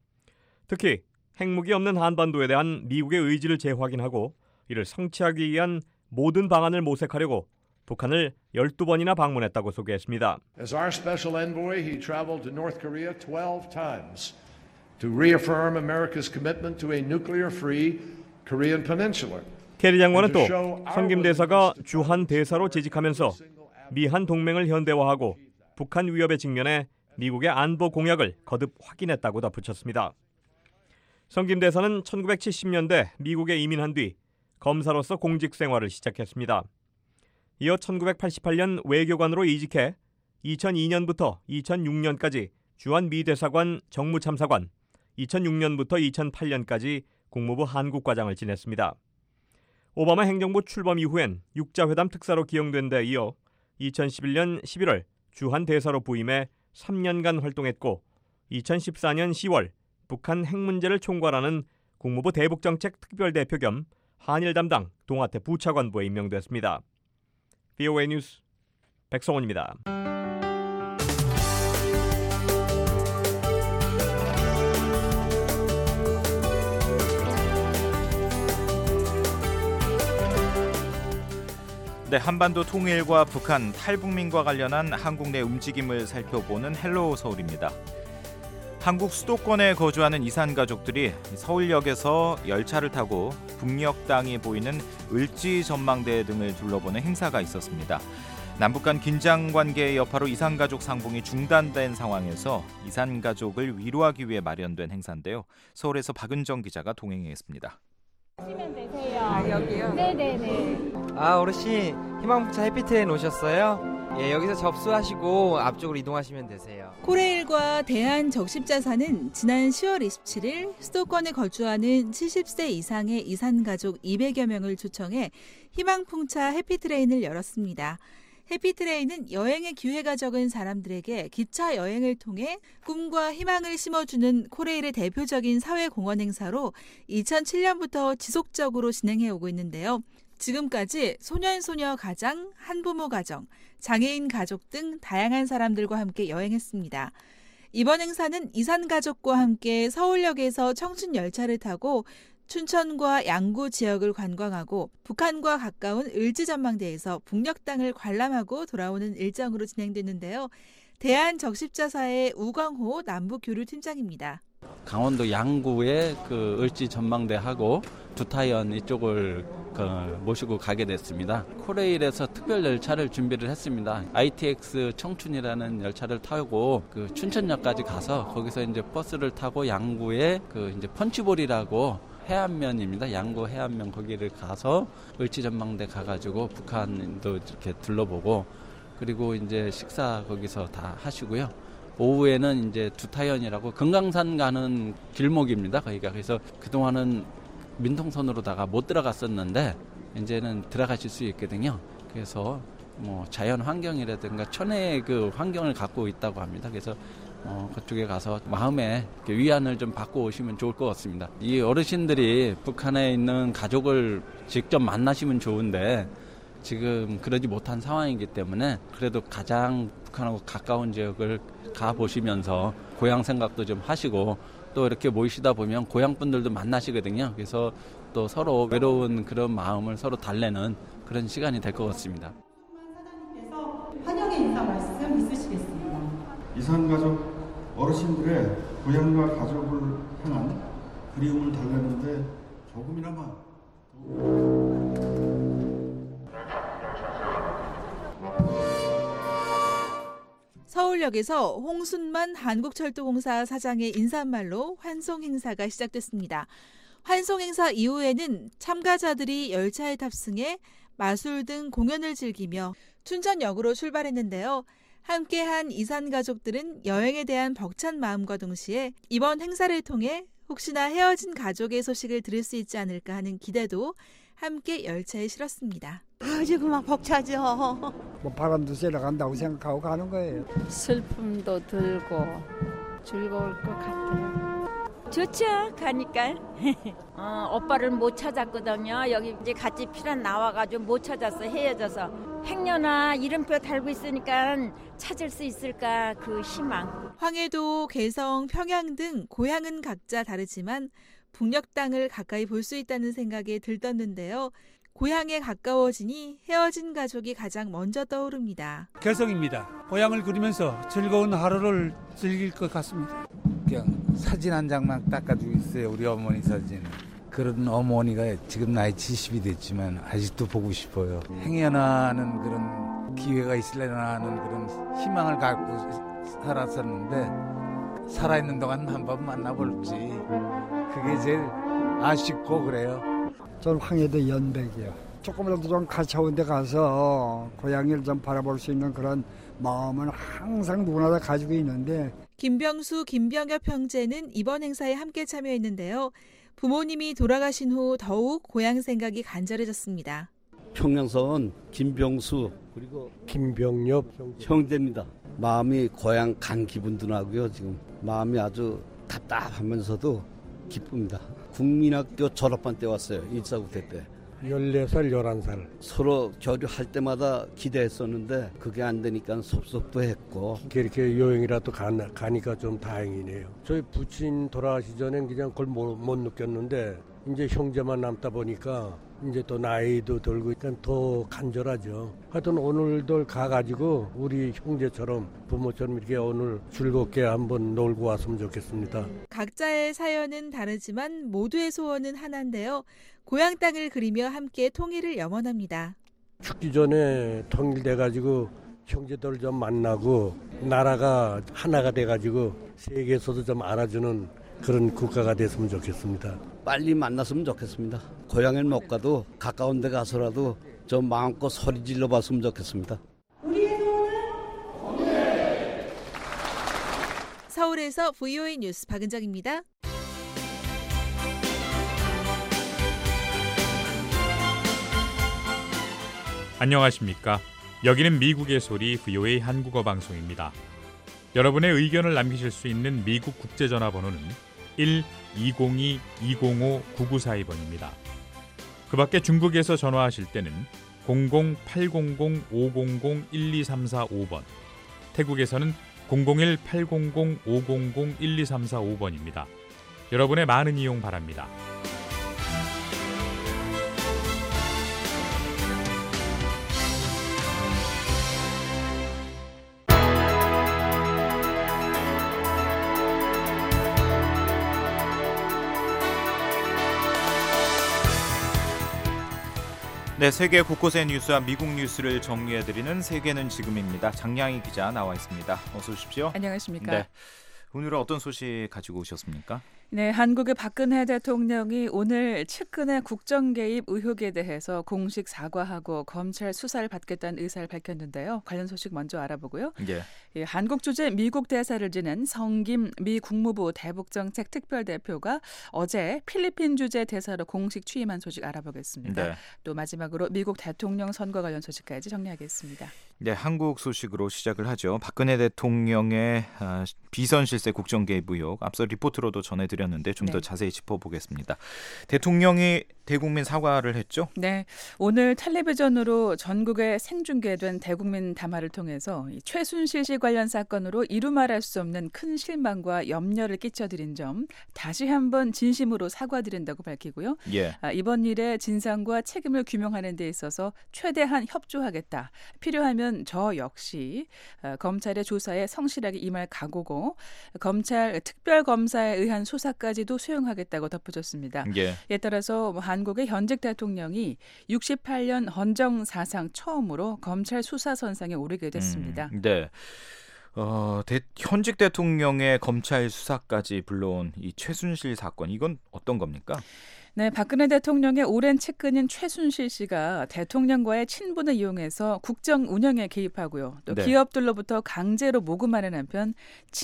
특히 핵무기 없는 한반도에 대한 미국의 의지를 재확인하고 이를 성취하기 위한 모든 방안을 모색하려고 북한을 열두 번이나 방문했다고 소개했습니다. As our special envoy, he traveled to North Korea twelve times to reaffirm America's commitment to a nuclear-free Korean peninsula. 케리 장관은 또 성김 대사가 주한 대사로 재직하면서 미한 동맹을 현대화하고 북한 위협에 직면해 미국의 안보 공약을 거듭 확인했다고 덧붙였습니다. 성김 대사는 천구백칠십 년대 미국에 이민한 뒤 검사로서 공직 생활을 시작했습니다. 이어 천구백팔십팔 년 외교관으로 이직해 이천이 년부터 이천육 년까지 주한 미 대사관 정무참사관, 이천육 년부터 이천팔 년까지 국무부 한국과장을 지냈습니다. 오바마 행정부 출범 이후엔 육자회담 특사로 기용된 데 이어 이천십일 년 십일월 주한 대사로 부임해 삼 년간 활동했고 이천십사 년 시월 북한 핵 문제를 총괄하는 국무부 대북정책 특별대표 겸 한일 담당 동아태 부차관보에 임명됐습니다. 브이오에이 뉴스 백성원입니다. 네, 한반도 통일과 북한 탈북민과 관련한 한국 내 움직임을 살펴보는 헬로우 서울입니다. 한국 수도권에 거주하는 이산 가족들이 서울역에서 열차를 타고 북녘 땅이 보이는 을지 전망대 등을 둘러보는 행사가 있었습니다. 남북 간 긴장 관계의 여파로 이산 가족 상봉이 중단된 상황에서 이산 가족을 위로하기 위해 마련된 행사인데요. 서울에서 박은정 기자가 동행했습니다. 하시면 되세요. 아, 여기요? 네네네. 아, 어르신 희망봉차 해피트레인 오셨어요? 예, 여기서 접수하시고 앞쪽으로 이동하시면 되세요. 코레일과 대한적십자사는 지난 시월 이십칠일 수도권에 거주하는 칠십 세 이상의 이산가족 이백여 명을 초청해 희망풍차 해피트레인을 열었습니다. 해피트레인은 여행의 기회가 적은 사람들에게 기차 여행을 통해 꿈과 희망을 심어주는 코레일의 대표적인 사회공헌 행사로 이천칠 년부터 지속적으로 진행해 오고 있는데요. 지금까지 소년소녀 가장, 한부모 가정, 장애인 가족 등 다양한 사람들과 함께 여행했습니다. 이번 행사는 이산가족과 함께 서울역에서 청춘 열차를 타고 춘천과 양구 지역을 관광하고 북한과 가까운 을지전망대에서 북녘땅을 관람하고 돌아오는 일정으로 진행됐는데요. 대한적십자사의 우광호 남북교류팀장입니다. 강원도 양구의 그 을지전망대하고 두타연 이쪽을 그 모시고 가게 됐습니다. 코레일에서 특별 열차를 준비를 했습니다. 아이티엑스 청춘이라는 열차를 타고 그 춘천역까지 가서 거기서 이제 버스를 타고 양구의 그 이제 펀치볼이라고 해안면입니다. 양구 해안면 거기를 가서 을지전망대 가가지고 북한도 이렇게 둘러보고 그리고 이제 식사 거기서 다 하시고요. 오후에는 이제 두타연이라고 금강산 가는 길목입니다. 거기가 그래서 그동안은 민통선으로다가 못 들어갔었는데 이제는 들어가실 수 있거든요. 그래서 뭐 자연 환경이라든가 천혜의 그 환경을 갖고 있다고 합니다. 그래서 어, 그쪽에 가서 마음의 위안을 좀 받고 오시면 좋을 것 같습니다. 이 어르신들이 북한에 있는 가족을 직접 만나시면 좋은데 지금 그러지 못한 상황이기 때문에 그래도 가장 북한하고 가까운 지역을 가보시면서 고향 생각도 좀 하시고 또 이렇게 모이시다 보면 고향 분들도 만나시거든요. 그래서 또 서로 외로운 그런 마음을 서로 달래는 그런 시간이 될 것 같습니다. 환영의 인사 말씀 있으시겠습니다. 이산가족 어르신들의 고향과 가족을 향한 그리움을 달래는데 조금이나마 서울역에서 홍순만 한국철도공사 사장의 인사말로 환송 행사가 시작됐습니다. 환송 행사 이후에는 참가자들이 열차에 탑승해 마술 등 공연을 즐기며 춘천역으로 출발했는데요. 함께한 이산 가족들은 여행에 대한 벅찬 마음과 동시에 이번 행사를 통해 혹시나 헤어진 가족의 소식을 들을 수 있지 않을까 하는 기대도 함께 열차에 실었습니다. 아, 지금 막 벅차죠. 뭐 바람도 쐬러 간다고 생각하고 가는 거예요. 슬픔도 들고 즐거울 것 같아요. 좋죠, 가니까. 어, 오빠를 못 찾았거든요. 여기 이제 같이 피란 나와가지고 못 찾았어, 헤어져서. 행여나 이름표 달고 있으니까 찾을 수 있을까 그 희망. 황해도, 개성, 평양 등 고향은 각자 다르지만 북녘 땅을 가까이 볼 수 있다는 생각에 들떴는데요. 고향에 가까워지니 헤어진 가족이 가장 먼저 떠오릅니다. 개성입니다. 고향을 그리면서 즐거운 하루를 즐길 것 같습니다. 그냥 사진 한 장만 닦아주고 있어요. 우리 어머니 사진. 그런 어머니가 지금 나이 칠십이 됐지만 아직도 보고 싶어요. 행여나는 그런 기회가 있으려나 하는 그런 희망을 갖고 살았었는데 살아있는 동안 한번 만나볼지 그게 제일 아쉽고 그래요. 전 황해도 연백이요. 조금이라도 좀 가까운 데 가서 고향을 좀 바라볼 수 있는 그런 마음은 항상 누구나 다 가지고 있는데 김병수, 김병엽 형제는 이번 행사에 함께 참여했는데요. 부모님이 돌아가신 후 더욱 고향 생각이 간절해졌습니다. 평양선 김병수 그리고 김병엽 형제입니다. 마음이 고향 간 기분도 나고요. 지금 마음이 아주 답답하면서도 기쁩니다. 국민학교 졸업반 때 왔어요. 일사국대 때. 열네 살, 열한 살. 서로 교류할 때마다 기대했었는데 그게 안 되니까 섭섭도 했고. 이렇게 여행이라도 가니까 좀 다행이네요. 저희 부친 돌아가시 전엔 그냥 그걸 못, 못 느꼈는데 이제 형제만 남다 보니까 이제 또 나이도 들고 그러니까 더 간절하죠. 하여튼 오늘도 가가지고 우리 형제처럼 부모처럼 이렇게 오늘 즐겁게 한번 놀고 왔으면 좋겠습니다. 각자의 사연은 다르지만 모두의 소원은 하나인데요. 고향 땅을 그리며 함께 통일을 염원합니다. 죽기 전에 통일돼가지고 형제들 좀 만나고 나라가 하나가 돼가지고 세계에서도 좀 알아주는 그런 국가가 됐으면 좋겠습니다. 빨리 만났으면 좋겠습니다. 고향에 못 가도 가까운 데 가서라도 좀 마음껏 소리 질러 봤으면 좋겠습니다. 우리의 소원은 서울에서 브이오에이 뉴스 박은정입니다. 안녕하십니까. 여기는 미국의 소리 브이오에이 한국어 방송입니다. 여러분의 의견을 남기실 수 있는 미국 국제전화번호는 일 이공이 이공오 구구사이 번입니다. 그 밖에 중국에서 전화하실 때는 공공 팔공공 오공공 일이삼사오 번, 태국에서는 공공일 팔공공 오공공 일이삼사오 번입니다. 여러분의 많은 이용 바랍니다. 네, 세계 곳곳의 뉴스와 미국 뉴스를 정리해드리는 세계는 지금입니다. 장량희 기자 나와 있습니다. 어서 오십시오. 안녕하십니까. 네, 오늘은 어떤 소식 가지고 오셨습니까? 네, 한국의 박근혜 대통령이 오늘 측근의 국정 개입 의혹에 대해서 공식 사과하고 검찰 수사를 받겠다는 의사를 밝혔는데요. 관련 소식 먼저 알아보고요. 예. 예, 한국 주재 미국 대사를 지낸 성김 미 국무부 대북정책 특별대표가 어제 필리핀 주재 대사로 공식 취임한 소식 알아보겠습니다. 네. 또 마지막으로 미국 대통령 선거 관련 소식까지 정리하겠습니다. 네, 한국 소식으로 시작을 하죠. 박근혜 대통령의 비선 실세 국정 개입 의혹 앞서 리포트로도 전해드렸는데 좀 더 네. 자세히 짚어보겠습니다. 대통령이 대국민 사과를 했죠? 네, 오늘 텔레비전으로 전국에 생중계된 대국민 담화를 통해서 이 최순실 씨 관련 사건으로 이루 말할 수 없는 큰 실망과 염려를 끼쳐드린 점 다시 한번 진심으로 사과드린다고 밝히고요. 예. 아, 이번 일의 진상과 책임을 규명하는 데 있어서 최대한 협조하겠다. 필요하면 저 역시 아, 검찰의 조사에 성실하게 임할 각오고 검찰 특별검사에 의한 수사까지도 수용하겠다고 덧붙였습니다. 예. 이에 따라서 뭐 한국의 현직 대통령이 육십팔 년 헌정 사상 처음으로 검찰 수사 선상에 오르게 됐습니다. 음, 네. 어, 대, 현직 대통령의 검찰 수사까지 불러온 이 최순실 사건, 이건 어떤 겁니까? 네, 박근혜 대통령의 오랜 측근인 최순실 씨가 대통령과의 친분을 이용해서 국정 운영에 개입하고요. 또 네. 기업들로부터 강제로 모금하는 한편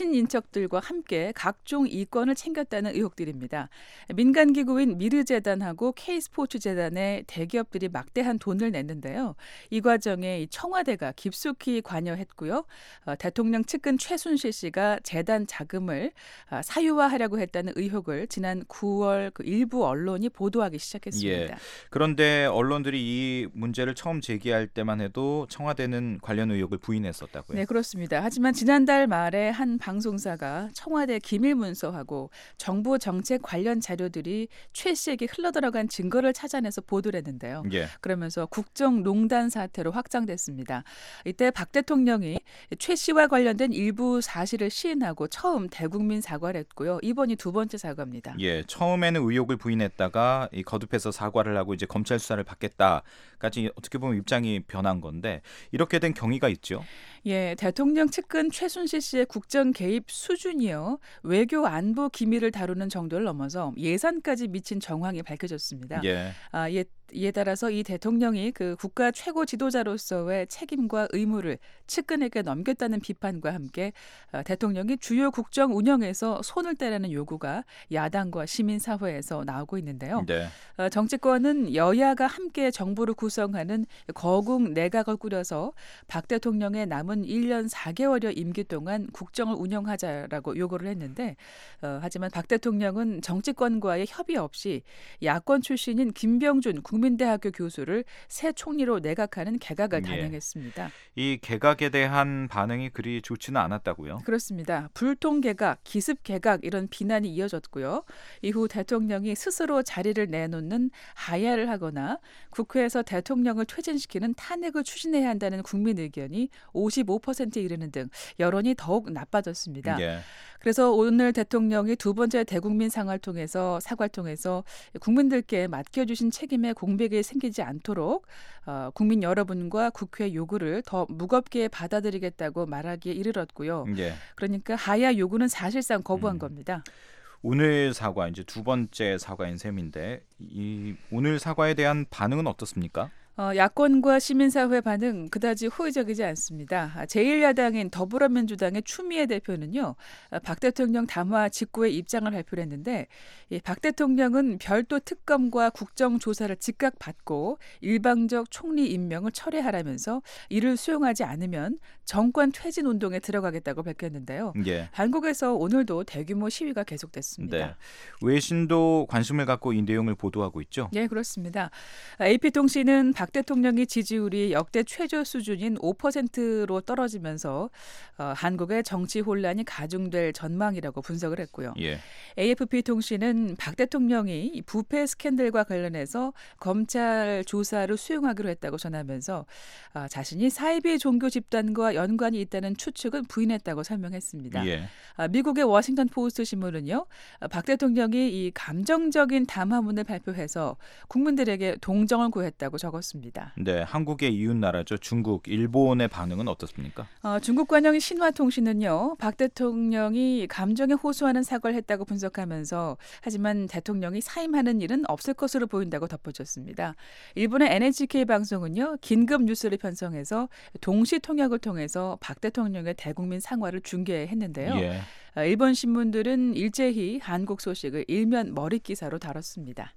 친인척들과 함께 각종 이권을 챙겼다는 의혹들입니다. 민간기구인 미르재단하고 K스포츠재단에 대기업들이 막대한 돈을 냈는데요. 이 과정에 청와대가 깊숙이 관여했고요. 어, 대통령 측근 최순실 씨가 재단 자금을 어, 사유화하려고 했다는 의혹을 지난 구월 그 일부 언론 이 보도하기 시작했습니다. 예. 그런데 언론들이 이 문제를 처음 제기할 때만 해도 청와대는 관련 의혹을 부인했었다고요. 네, 그렇습니다. 하지만 지난달 말에 한 방송사가 청와대 기밀 문서하고 정부 정책 관련 자료들이 최 씨에게 흘러들어간 증거를 찾아내서 보도를 했는데요. 예. 그러면서 국정농단 사태로 확장됐습니다. 이때 박 대통령이 최 씨와 관련된 일부 사실을 시인하고 처음 대국민 사과를 했고요. 이번이 두 번째 사과입니다. 예, 처음에는 의혹을 부인했다. 이 거듭해서 사과를 하고 이제 검찰 수사를 받겠다까지 어떻게 보면 입장이 변한 건데 이렇게 된 경위가 있죠. 예, 대통령 측근 최순실 씨의 국정 개입 수준이요. 외교 안보 기밀을 다루는 정도를 넘어서 예산까지 미친 정황이 밝혀졌습니다. 예. 아, 이에, 이에 따라서 이 대통령이 그 국가 최고 지도자로서의 책임과 의무를 측근에게 넘겼다는 비판과 함께 아, 대통령이 주요 국정 운영에서 손을 떼라는 요구가 야당과 시민사회에서 나오고 있는데요. 네. 아, 정치권은 여야가 함께 정부를 구성하는 거국 내각을 꾸려서 박 대통령의 남은 일 년 사 개월여 임기 동안 국정을 운영하자라고 요구를 했는데 어, 하지만 박 대통령은 정치권과의 협의 없이 야권 출신인 김병준 국민대학교 교수를 새 총리로 내각하는 개각을 단행했습니다. 예. 이 개각에 대한 반응이 그리 좋지는 않았다고요? 그렇습니다. 불통 개각, 기습 개각 이런 비난이 이어졌고요. 이후 대통령이 스스로 자리를 내놓는 하야를 하거나 국회에서 대통령을 퇴진시키는 탄핵을 추진해야 한다는 국민 의견이 오십오 퍼센트에 이르는 등 여론이 더욱 나빠졌습니다. 예. 그래서 오늘 대통령이 두 번째 대국민 상을 통해서 사과를 통해서 국민들께 맡겨주신 책임에 공백이 생기지 않도록 어, 국민 여러분과 국회 요구를 더 무겁게 받아들이겠다고 말하기에 이르렀고요. 예. 그러니까 하야 요구는 사실상 거부한 음. 겁니다. 오늘 사과 이제 두 번째 사과인 셈인데 이 오늘 사과에 대한 반응은 어떻습니까? 어, 야권과 시민사회 반응 그다지 호의적이지 않습니다. 제일 야당인 더불어민주당의 추미애 대표는요. 박 대통령 담화 직후에 입장을 발표를 했는데 이 박 대통령은 별도 특검과 국정조사를 즉각 받고 일방적 총리 임명을 철회하라면서 이를 수용하지 않으면 정권 퇴진 운동에 들어가겠다고 밝혔는데요. 예. 한국에서 오늘도 대규모 시위가 계속됐습니다. 네. 외신도 관심을 갖고 이 내용을 보도하고 있죠? 네, 그렇습니다. 에이피통신은 박 대통령의 지지율이 역대 최저 수준인 오 퍼센트로 떨어지면서 어, 한국의 정치 혼란이 가중될 전망이라고 분석을 했고요. 예. 에이에프피통신은 박 대통령이 부패 스캔들과 관련해서 검찰 조사를 수용하기로 했다고 전하면서 어, 자신이 사이비 종교 집단과 연관이 있다는 추측은 부인했다고 설명했습니다. 예. 어, 미국의 워싱턴 포스트 신문은요. 어, 박 대통령이 이 감정적인 담화문을 발표해서 국민들에게 동정을 구했다고 적었습니다. 네, 한국의 이웃 나라죠. 중국, 일본의 반응은 어떻습니까? 어, 중국 관영 신화통신은요. 박 대통령이 감정에 호소하는 사과를 했다고 분석하면서 하지만 대통령이 사임하는 일은 없을 것으로 보인다고 덧붙였습니다. 일본의 엔에이치케이 방송은요. 긴급 뉴스를 편성해서 동시 통역을 통해서 박 대통령의 대국민 상화를 중계했는데요. 예. 어, 일본 신문들은 일제히 한국 소식을 일면 머릿 기사로 다뤘습니다.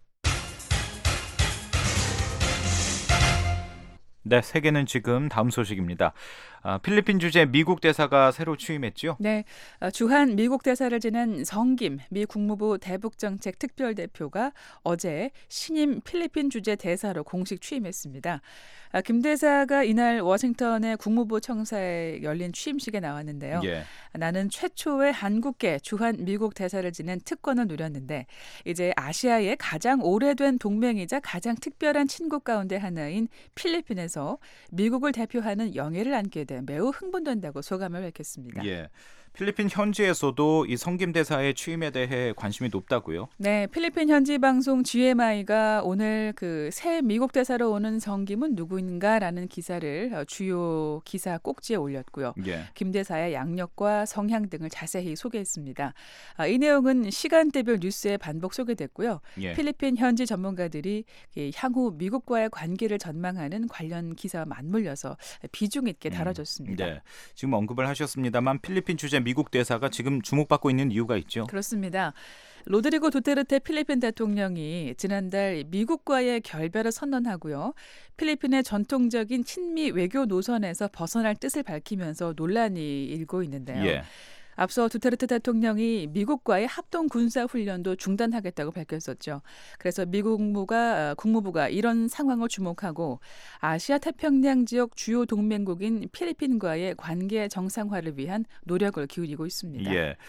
네, 세계는 지금 다음 소식입니다. 아, 필리핀 주재 미국 대사가 새로 취임했죠? 네, 주한 미국 대사를 지낸 성김 미 국무부 대북정책 특별대표가 어제 신임 필리핀 주재 대사로 공식 취임했습니다. 김 대사가 이날 워싱턴의 국무부 청사에 열린 취임식에 나왔는데요. 예. 나는 최초의 한국계 주한 미국 대사를 지낸 특권을 누렸는데 이제 아시아의 가장 오래된 동맹이자 가장 특별한 친구 가운데 하나인 필리핀에서 미국을 대표하는 영예를 안게 돼 매우 흥분된다고 소감을 밝혔습니다. 예. 필리핀 현지에서도 이 성김 대사의 취임에 대해 관심이 높다고요? 네, 필리핀 현지 방송 지엠아이가 오늘 그 새 미국 대사로 오는 성김은 누구인가라는 기사를 주요 기사 꼭지에 올렸고요. 예. 김 대사의 양력과 성향 등을 자세히 소개했습니다. 아, 이 내용은 시간대별 뉴스에 반복 소개됐고요. 예. 필리핀 현지 전문가들이 향후 미국과의 관계를 전망하는 관련 기사와 맞물려서 비중 있게 다뤄졌습니다. 음, 네, 지금 언급을 하셨습니다만 필리핀 주재 미국 대사가 지금 주목받고 있는 이유가 있죠. 그렇습니다. 로드리고 두테르테 필리핀 대통령이 지난달 미국과의 결별을 선언하고요. 필리핀의 전통적인 친미 외교 노선에서 벗어날 뜻을 밝히면서 논란이 일고 있는데요. 예. 앞서 두테르테 대통령이 미국과의 합동 군사 훈련도 중단하겠다고 밝혔었죠. 그래서 미국 국무가, 국무부가 이런 상황을 주목하고 아시아 태평양 지역 주요 동맹국인 필리핀과의 관계 정상화를 위한 노력을 기울이고 있습니다. 예.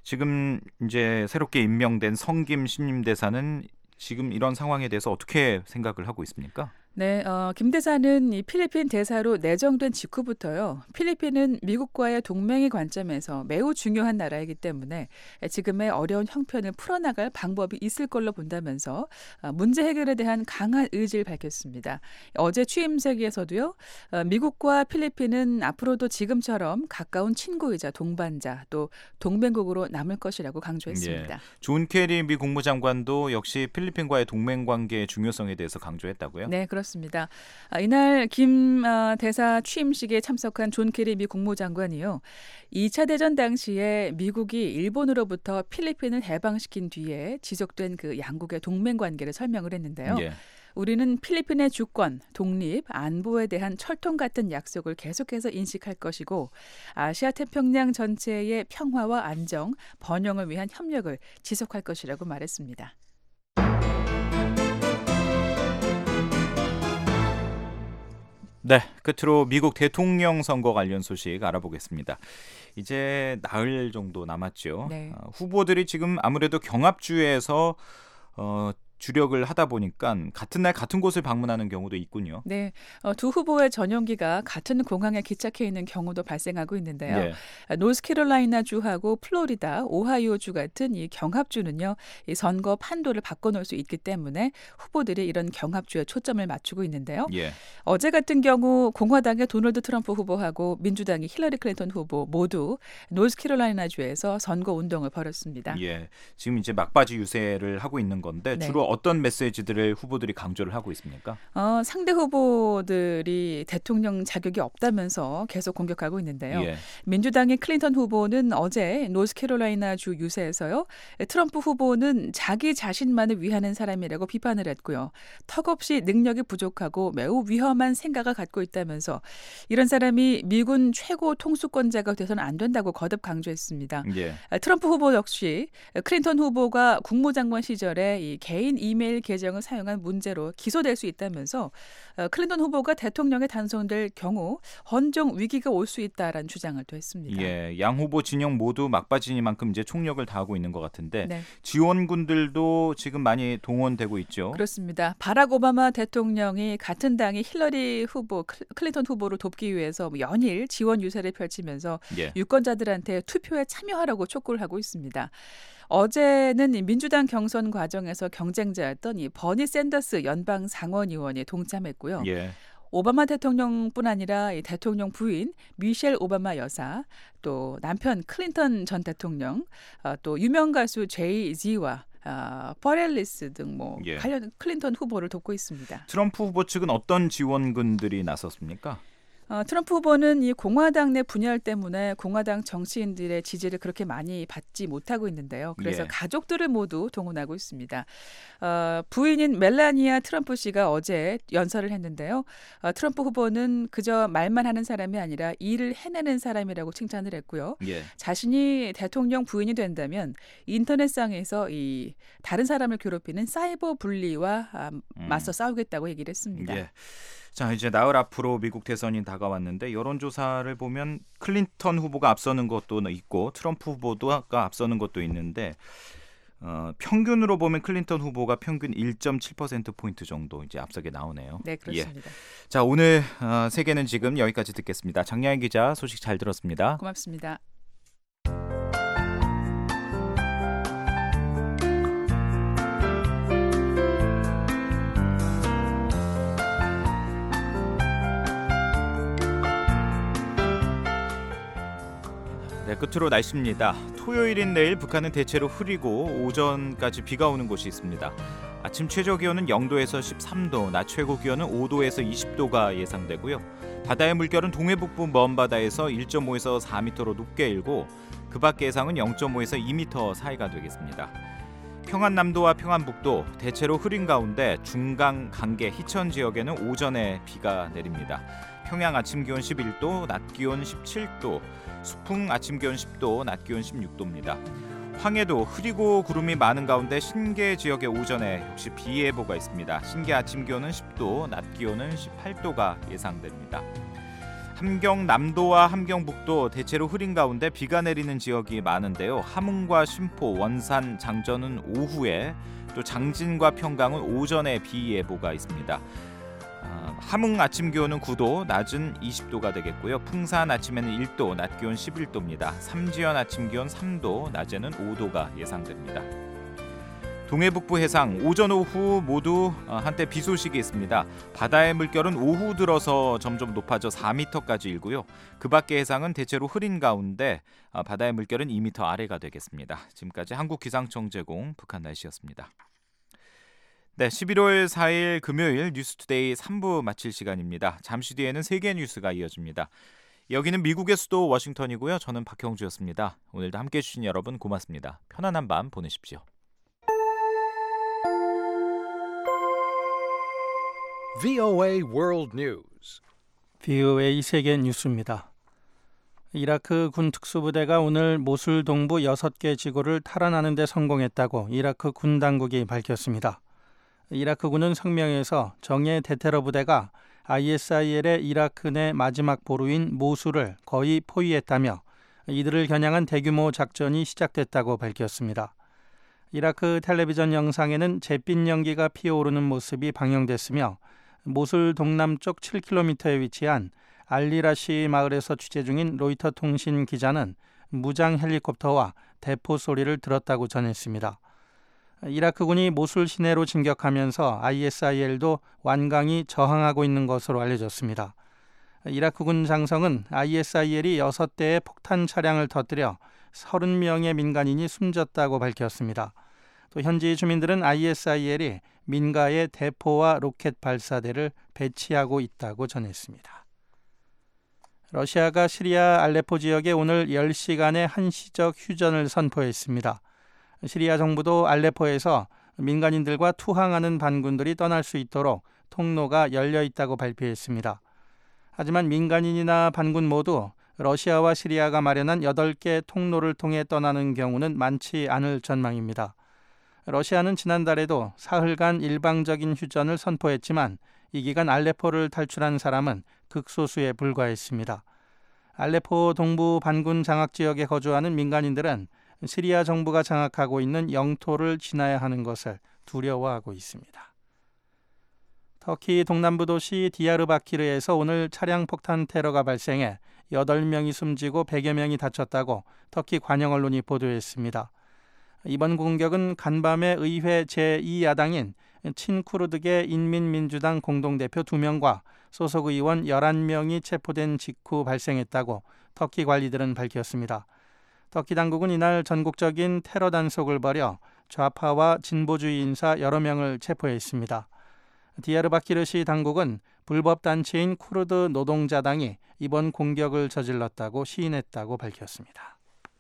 지금 이제 새롭게 임명된 성김 신임 대사는 지금 이런 상황에 대해서 어떻게 생각을 하고 있습니까? 네, 어, 김 대사는 이 필리핀 대사로 내정된 직후부터요. 필리핀은 미국과의 동맹의 관점에서 매우 중요한 나라이기 때문에 지금의 어려운 형편을 풀어나갈 방법이 있을 걸로 본다면서 문제 해결에 대한 강한 의지를 밝혔습니다. 어제 취임식에서도요. 미국과 필리핀은 앞으로도 지금처럼 가까운 친구이자 동반자 또 동맹국으로 남을 것이라고 강조했습니다. 예. 존 케리 미 국무장관도 역시 필리핀과의 동맹 관계의 중요성에 대해서 강조했다고요? 네, 그렇습니다. 그렇습니다. 아, 이날 김 아, 대사 취임식에 참석한 존 케리 미 국무장관이요. 이 차 대전 당시에 미국이 일본으로부터 필리핀을 해방시킨 뒤에 지속된 그 양국의 동맹 관계를 설명을 했는데요. 예. 우리는 필리핀의 주권, 독립, 안보에 대한 철통 같은 약속을 계속해서 인식할 것이고 아시아 태평양 전체의 평화와 안정, 번영을 위한 협력을 지속할 것이라고 말했습니다. 네, 끝으로 미국 대통령 선거 관련 소식 알아보겠습니다. 이제 나흘 정도 남았죠. 네. 어, 후보들이 지금 아무래도 경합주에서 어, 주력을 하다 보니까 같은 날 같은 곳을 방문하는 경우도 있군요. 네, 어, 두 후보의 전용기가 같은 공항에 기착해 있는 경우도 발생하고 있는데요. 네. 노스캐롤라이나주하고 플로리다, 오하이오주 같은 이 경합주는요, 이 선거 판도를 바꿔놓을 수 있기 때문에 후보들이 이런 경합주에 초점을 맞추고 있는데요. 예. 어제 같은 경우 공화당의 도널드 트럼프 후보하고 민주당의 힐러리 클린턴 후보 모두 노스캐롤라이나주에서 선거 운동을 벌였습니다. 예, 지금 이제 막바지 유세를 하고 있는 건데 네. 주로 어떤 메시지들을 후보들이 강조를 하고 있습니까? 어, 상대 후보들이 대통령 자격이 없다면서 계속 공격하고 있는데요. 예. 민주당의 클린턴 후보는 어제 노스캐롤라이나주 유세에서요. 트럼프 후보는 자기 자신만을 위하는 사람이라고 비판을 했고요. 턱없이 능력이 부족하고 매우 위험한 생각을 갖고 있다면서 이런 사람이 미군 최고 통수권자가 돼서는 안 된다고 거듭 강조했습니다. 예. 트럼프 후보 역시 클린턴 후보가 국무장관 시절에 이 개인 이메일 계정을 사용한 문제로 기소될 수 있다면서 클린턴 후보가 대통령에 당선될 경우 헌정 위기가 올 수 있다라는 주장을 또 했습니다. 예, 양 후보 진영 모두 막바지니만큼 이제 총력을 다하고 있는 것 같은데 네. 지원군들도 지금 많이 동원되고 있죠. 그렇습니다. 바락 오바마 대통령이 같은 당의 힐러리 후보, 클린턴 후보를 돕기 위해서 연일 지원 유세를 펼치면서 예. 유권자들한테 투표에 참여하라고 촉구를 하고 있습니다. 어제는 민주당 경선 과정에서 경쟁자였던 이 버니 샌더스 연방 상원의원이 동참했고요. 예. 오바마 대통령뿐 아니라 이 대통령 부인 미셸 오바마 여사, 또 남편 클린턴 전 대통령, 어, 또 유명 가수 제이 지와 어, 퍼렐리스 등 뭐 예. 관련 클린턴 후보를 돕고 있습니다. 트럼프 후보 측은 어떤 지원군들이 나섰습니까? 어, 트럼프 후보는 이 공화당 내 분열 때문에 공화당 정치인들의 지지를 그렇게 많이 받지 못하고 있는데요. 그래서 예. 가족들을 모두 동원하고 있습니다. 어, 부인인 멜라니아 트럼프 씨가 어제 연설을 했는데요. 어, 트럼프 후보는 그저 말만 하는 사람이 아니라 일을 해내는 사람이라고 칭찬을 했고요. 예. 자신이 대통령 부인이 된다면 인터넷상에서 이 다른 사람을 괴롭히는 사이버 불리와 아, 맞서 싸우겠다고 얘기를 했습니다. 예. 자, 이제 나흘 앞으로 미국 대선이 다가왔는데 여론조사를 보면 클린턴 후보가 앞서는 것도 있고 트럼프 후보가 앞서는 것도 있는데 어, 평균으로 보면 클린턴 후보가 평균 일 점 칠 퍼센트 포인트 정도 이제 앞서게 나오네요. 네, 그렇습니다. 예. 자, 오늘 어, 세계는 지금 여기까지 듣겠습니다. 장량희 기자 소식 잘 들었습니다. 고맙습니다. 네, 끝으로 날씨입니다. 토요일인 내일 북한은 대체로 흐리고 오전까지 비가 오는 곳이 있습니다. 아침 최저 기온은 영도에서 십삼 도, 낮 최고 기온은 오 도에서 이십 도가 예상되고요. 바다의 물결은 동해북부 먼바다에서 일 점 오에서 사 미터로 높게 일고 그 밖 예상은 영 점 오에서 이 미터 사이가 되겠습니다. 평안남도와 평안북도 대체로 흐린 가운데 중강, 강계, 희천 지역에는 오전에 비가 내립니다. 평양 아침 기온 십일 도, 낮 기온 십칠 도, 수풍 아침 기온 십 도, 낮 기온 십육 도입니다. 황해도 흐리고 구름이 많은 가운데 신계 지역의 오전에 역시 비 예보가 있습니다. 신계 아침 기온은 십 도, 낮 기온은 십팔 도가 예상됩니다. 함경 남도와 함경북도 대체로 흐린 가운데 비가 내리는 지역이 많은데요. 함흥과 신포, 원산, 장전은 오후에, 또 장진과 평강은 오전에 비 예보가 있습니다. 어, 함흥 아침 기온은 구 도, 낮은 이십 도가 되겠고요. 풍산 아침에는 일 도, 낮 기온 십일 도입니다. 삼지연 아침 기온 삼 도, 낮에는 오 도가 예상됩니다. 동해북부 해상 오전 오후 모두 한때 비 소식이 있습니다. 바다의 물결은 오후 들어서 점점 높아져 사 미터까지 일고요. 그 밖의 해상은 대체로 흐린 가운데 바다의 물결은 이 미터 아래가 되겠습니다. 지금까지 한국기상청 제공 북한 날씨였습니다. 네, 십일월 사일 금요일 뉴스투데이 삼 부 마칠 시간입니다. 잠시 뒤에는 세계 뉴스가 이어집니다. 여기는 미국의 수도 워싱턴이고요. 저는 박형주였습니다. 오늘도 함께해 주신 여러분 고맙습니다. 편안한 밤 보내십시오. 브이오에이 World News. 브이오에이 세계 뉴스입니다. 이라크 군 특수부대가 오늘 모술 동부 여섯 개 지구를 탈환하는 데 성공했다고 이라크 군 당국이 밝혔습니다. 이라크군은 성명에서 정예 대테러 부대가 아이에스아이엘의 이라크 내 마지막 보루인 모술을 거의 포위했다며 이들을 겨냥한 대규모 작전이 시작됐다고 밝혔습니다. 이라크 텔레비전 영상에는 잿빛 연기가 피어오르는 모습이 방영됐으며 모술 동남쪽 칠 킬로미터에 위치한 알리라시 마을에서 취재 중인 로이터 통신 기자는 무장 헬리콥터와 대포 소리를 들었다고 전했습니다. 이라크군이 모술 시내로 진격하면서 아이에스아이엘도 완강히 저항하고 있는 것으로 알려졌습니다. 이라크군 장성은 아이에스아이엘이 여섯 대의 폭탄 차량을 터뜨려 서른 명의 민간인이 숨졌다고 밝혔습니다. 또 현지 주민들은 아이에스아이엘이 민가에 대포와 로켓 발사대를 배치하고 있다고 전했습니다. 러시아가 시리아 알레포 지역에 오늘 열 시간의 한시적 휴전을 선포했습니다. 시리아 정부도 알레포에서 민간인들과 투항하는 반군들이 떠날 수 있도록 통로가 열려 있다고 발표했습니다. 하지만 민간인이나 반군 모두 러시아와 시리아가 마련한 여덟 개 통로를 통해 떠나는 경우는 많지 않을 전망입니다. 러시아는 지난달에도 사흘간 일방적인 휴전을 선포했지만 이 기간 알레포를 탈출한 사람은 극소수에 불과했습니다. 알레포 동부 반군 장악 지역에 거주하는 민간인들은 시리아 정부가 장악하고 있는 영토를 지나야 하는 것을 두려워하고 있습니다. 터키 동남부 도시 디야르바키르에서 오늘 차량 폭탄 테러가 발생해 여덟 명이 숨지고 백여 명이 다쳤다고 터키 관영 언론이 보도했습니다. 이번 공격은 간밤에 의회 제이 야당인 친쿠르드계 인민민주당 공동대표 두 명과 소속 의원 열한 명이 체포된 직후 발생했다고 터키 관리들은 밝혔습니다. 터키 당국은 이날 전국적인 테러 단속을 벌여 좌파와 진보주의 인사 여러 명을 체포했습니다. 디야르바키르시 당국은 불법 단체인 쿠르드 노동자당이 이번 공격을 저질렀다고 시인했다고 밝혔습니다.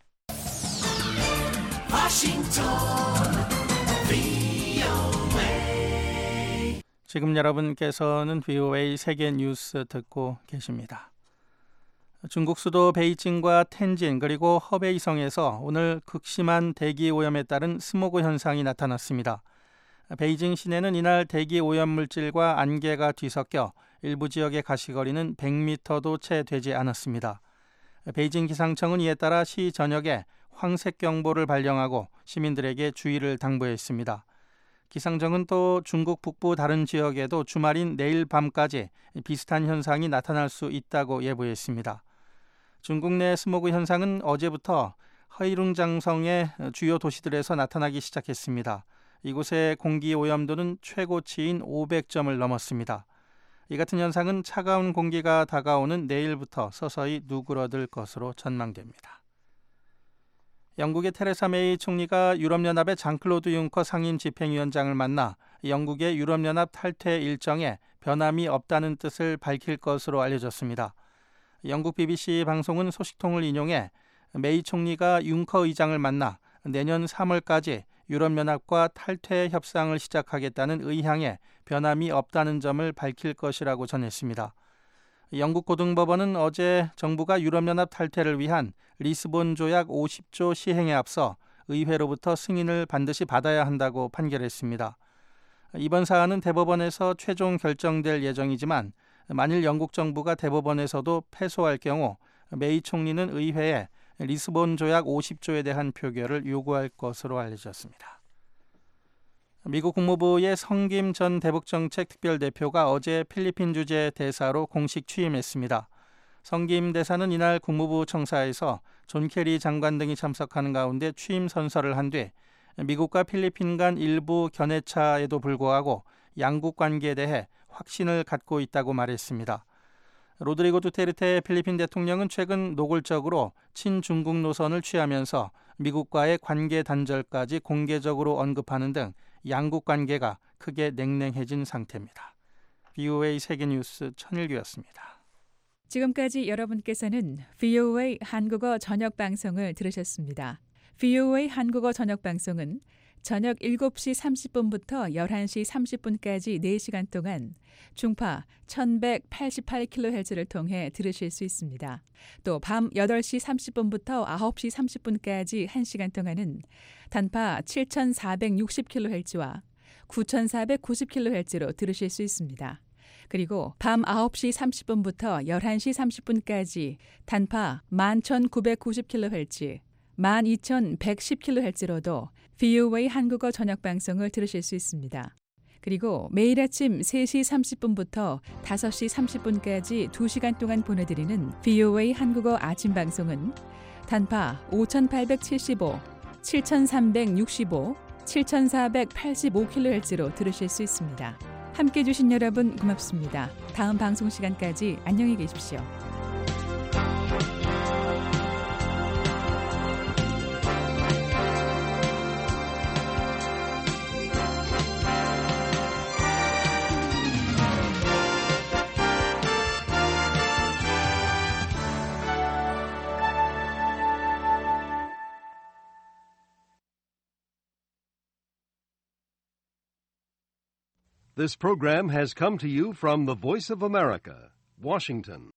지금 여러분께서는 브이오에이 세계 뉴스 듣고 계십니다. 중국 수도 베이징과 텐진 그리고 허베이성에서 오늘 극심한 대기 오염에 따른 스모그 현상이 나타났습니다. 베이징 시내는 이날 대기 오염 물질과 안개가 뒤섞여 일부 지역의 가시거리는 백 미터도 채 되지 않았습니다. 베이징 기상청은 이에 따라 시 전역에 황색 경보를 발령하고 시민들에게 주의를 당부했습니다. 기상청은 또 중국 북부 다른 지역에도 주말인 내일 밤까지 비슷한 현상이 나타날 수 있다고 예보했습니다. 중국 내 스모그 현상은 어제부터 허이룽장성의 주요 도시들에서 나타나기 시작했습니다. 이곳의 공기 오염도는 최고치인 오백 점을 넘었습니다. 이 같은 현상은 차가운 공기가 다가오는 내일부터 서서히 누그러들 것으로 전망됩니다. 영국의 테레사 메이 총리가 유럽연합의 장클로드 융커 상임 집행위원장을 만나 영국의 유럽연합 탈퇴 일정에 변함이 없다는 뜻을 밝힐 것으로 알려졌습니다. 영국 비비씨 방송은 소식통을 인용해 메이 총리가 융커 의장을 만나 내년 삼월까지 유럽연합과 탈퇴 협상을 시작하겠다는 의향에 변함이 없다는 점을 밝힐 것이라고 전했습니다. 영국 고등법원은 어제 정부가 유럽연합 탈퇴를 위한 리스본 조약 오십 조 시행에 앞서 의회로부터 승인을 반드시 받아야 한다고 판결했습니다. 이번 사안은 대법원에서 최종 결정될 예정이지만 만일 영국 정부가 대법원에서도 패소할 경우 메이 총리는 의회에 리스본 조약 오십 조에 대한 표결을 요구할 것으로 알려졌습니다. 미국 국무부의 성김 전 대북정책 특별대표가 어제 필리핀 주재 대사로 공식 취임했습니다. 성김 대사는 이날 국무부 청사에서 존 캐리 장관 등이 참석하는 가운데 취임 선서를 한 뒤 미국과 필리핀 간 일부 견해차에도 불구하고 양국 관계에 대해 확신을 갖고 있다고 말했습니다. 로드리고 두테르테 필리핀 대통령은 최근 노골적으로 친중국 노선을 취하면서 미국과의 관계 단절까지 공개적으로 언급하는 등 양국 관계가 크게 냉랭해진 상태입니다. 브이오에이 세계뉴스 천일규였습니다. 지금까지 여러분께서는 브이오에이 한국어 저녁 방송을 들으셨습니다. 브이오에이 한국어 저녁 방송은 저녁 일곱 시 삼십 분부터 열한 시 삼십 분까지 네 시간 동안 중파 천백팔십팔 킬로헤르츠를 통해 들으실 수 있습니다. 또 밤 여덟 시 삼십 분부터 아홉 시 삼십 분까지 한 시간 동안은 단파 칠천사백육십 킬로헤르츠와 구천사백구십 킬로헤르츠로 들으실 수 있습니다. 그리고 밤 아홉 시 삼십 분부터 열한 시 삼십 분까지 단파 만 천구백구십 킬로헤르츠, 만 이천백십 킬로헤르츠로도 브이오에이 한국어 저녁 방송을 들으실 수 있습니다. 그리고 매일 아침 세 시 삼십 분부터 다섯 시 삼십 분까지 두 시간 동안 보내드리는 브이오에이 한국어 아침 방송은 단파 오천팔백칠십오, 칠천삼백육십오, 칠천사백팔십오 킬로헤르츠로 들으실 수 있습니다. 함께해 주신 여러분 고맙습니다. 다음 방송 시간까지 안녕히 계십시오. This program has come to you from the Voice of America, Washington.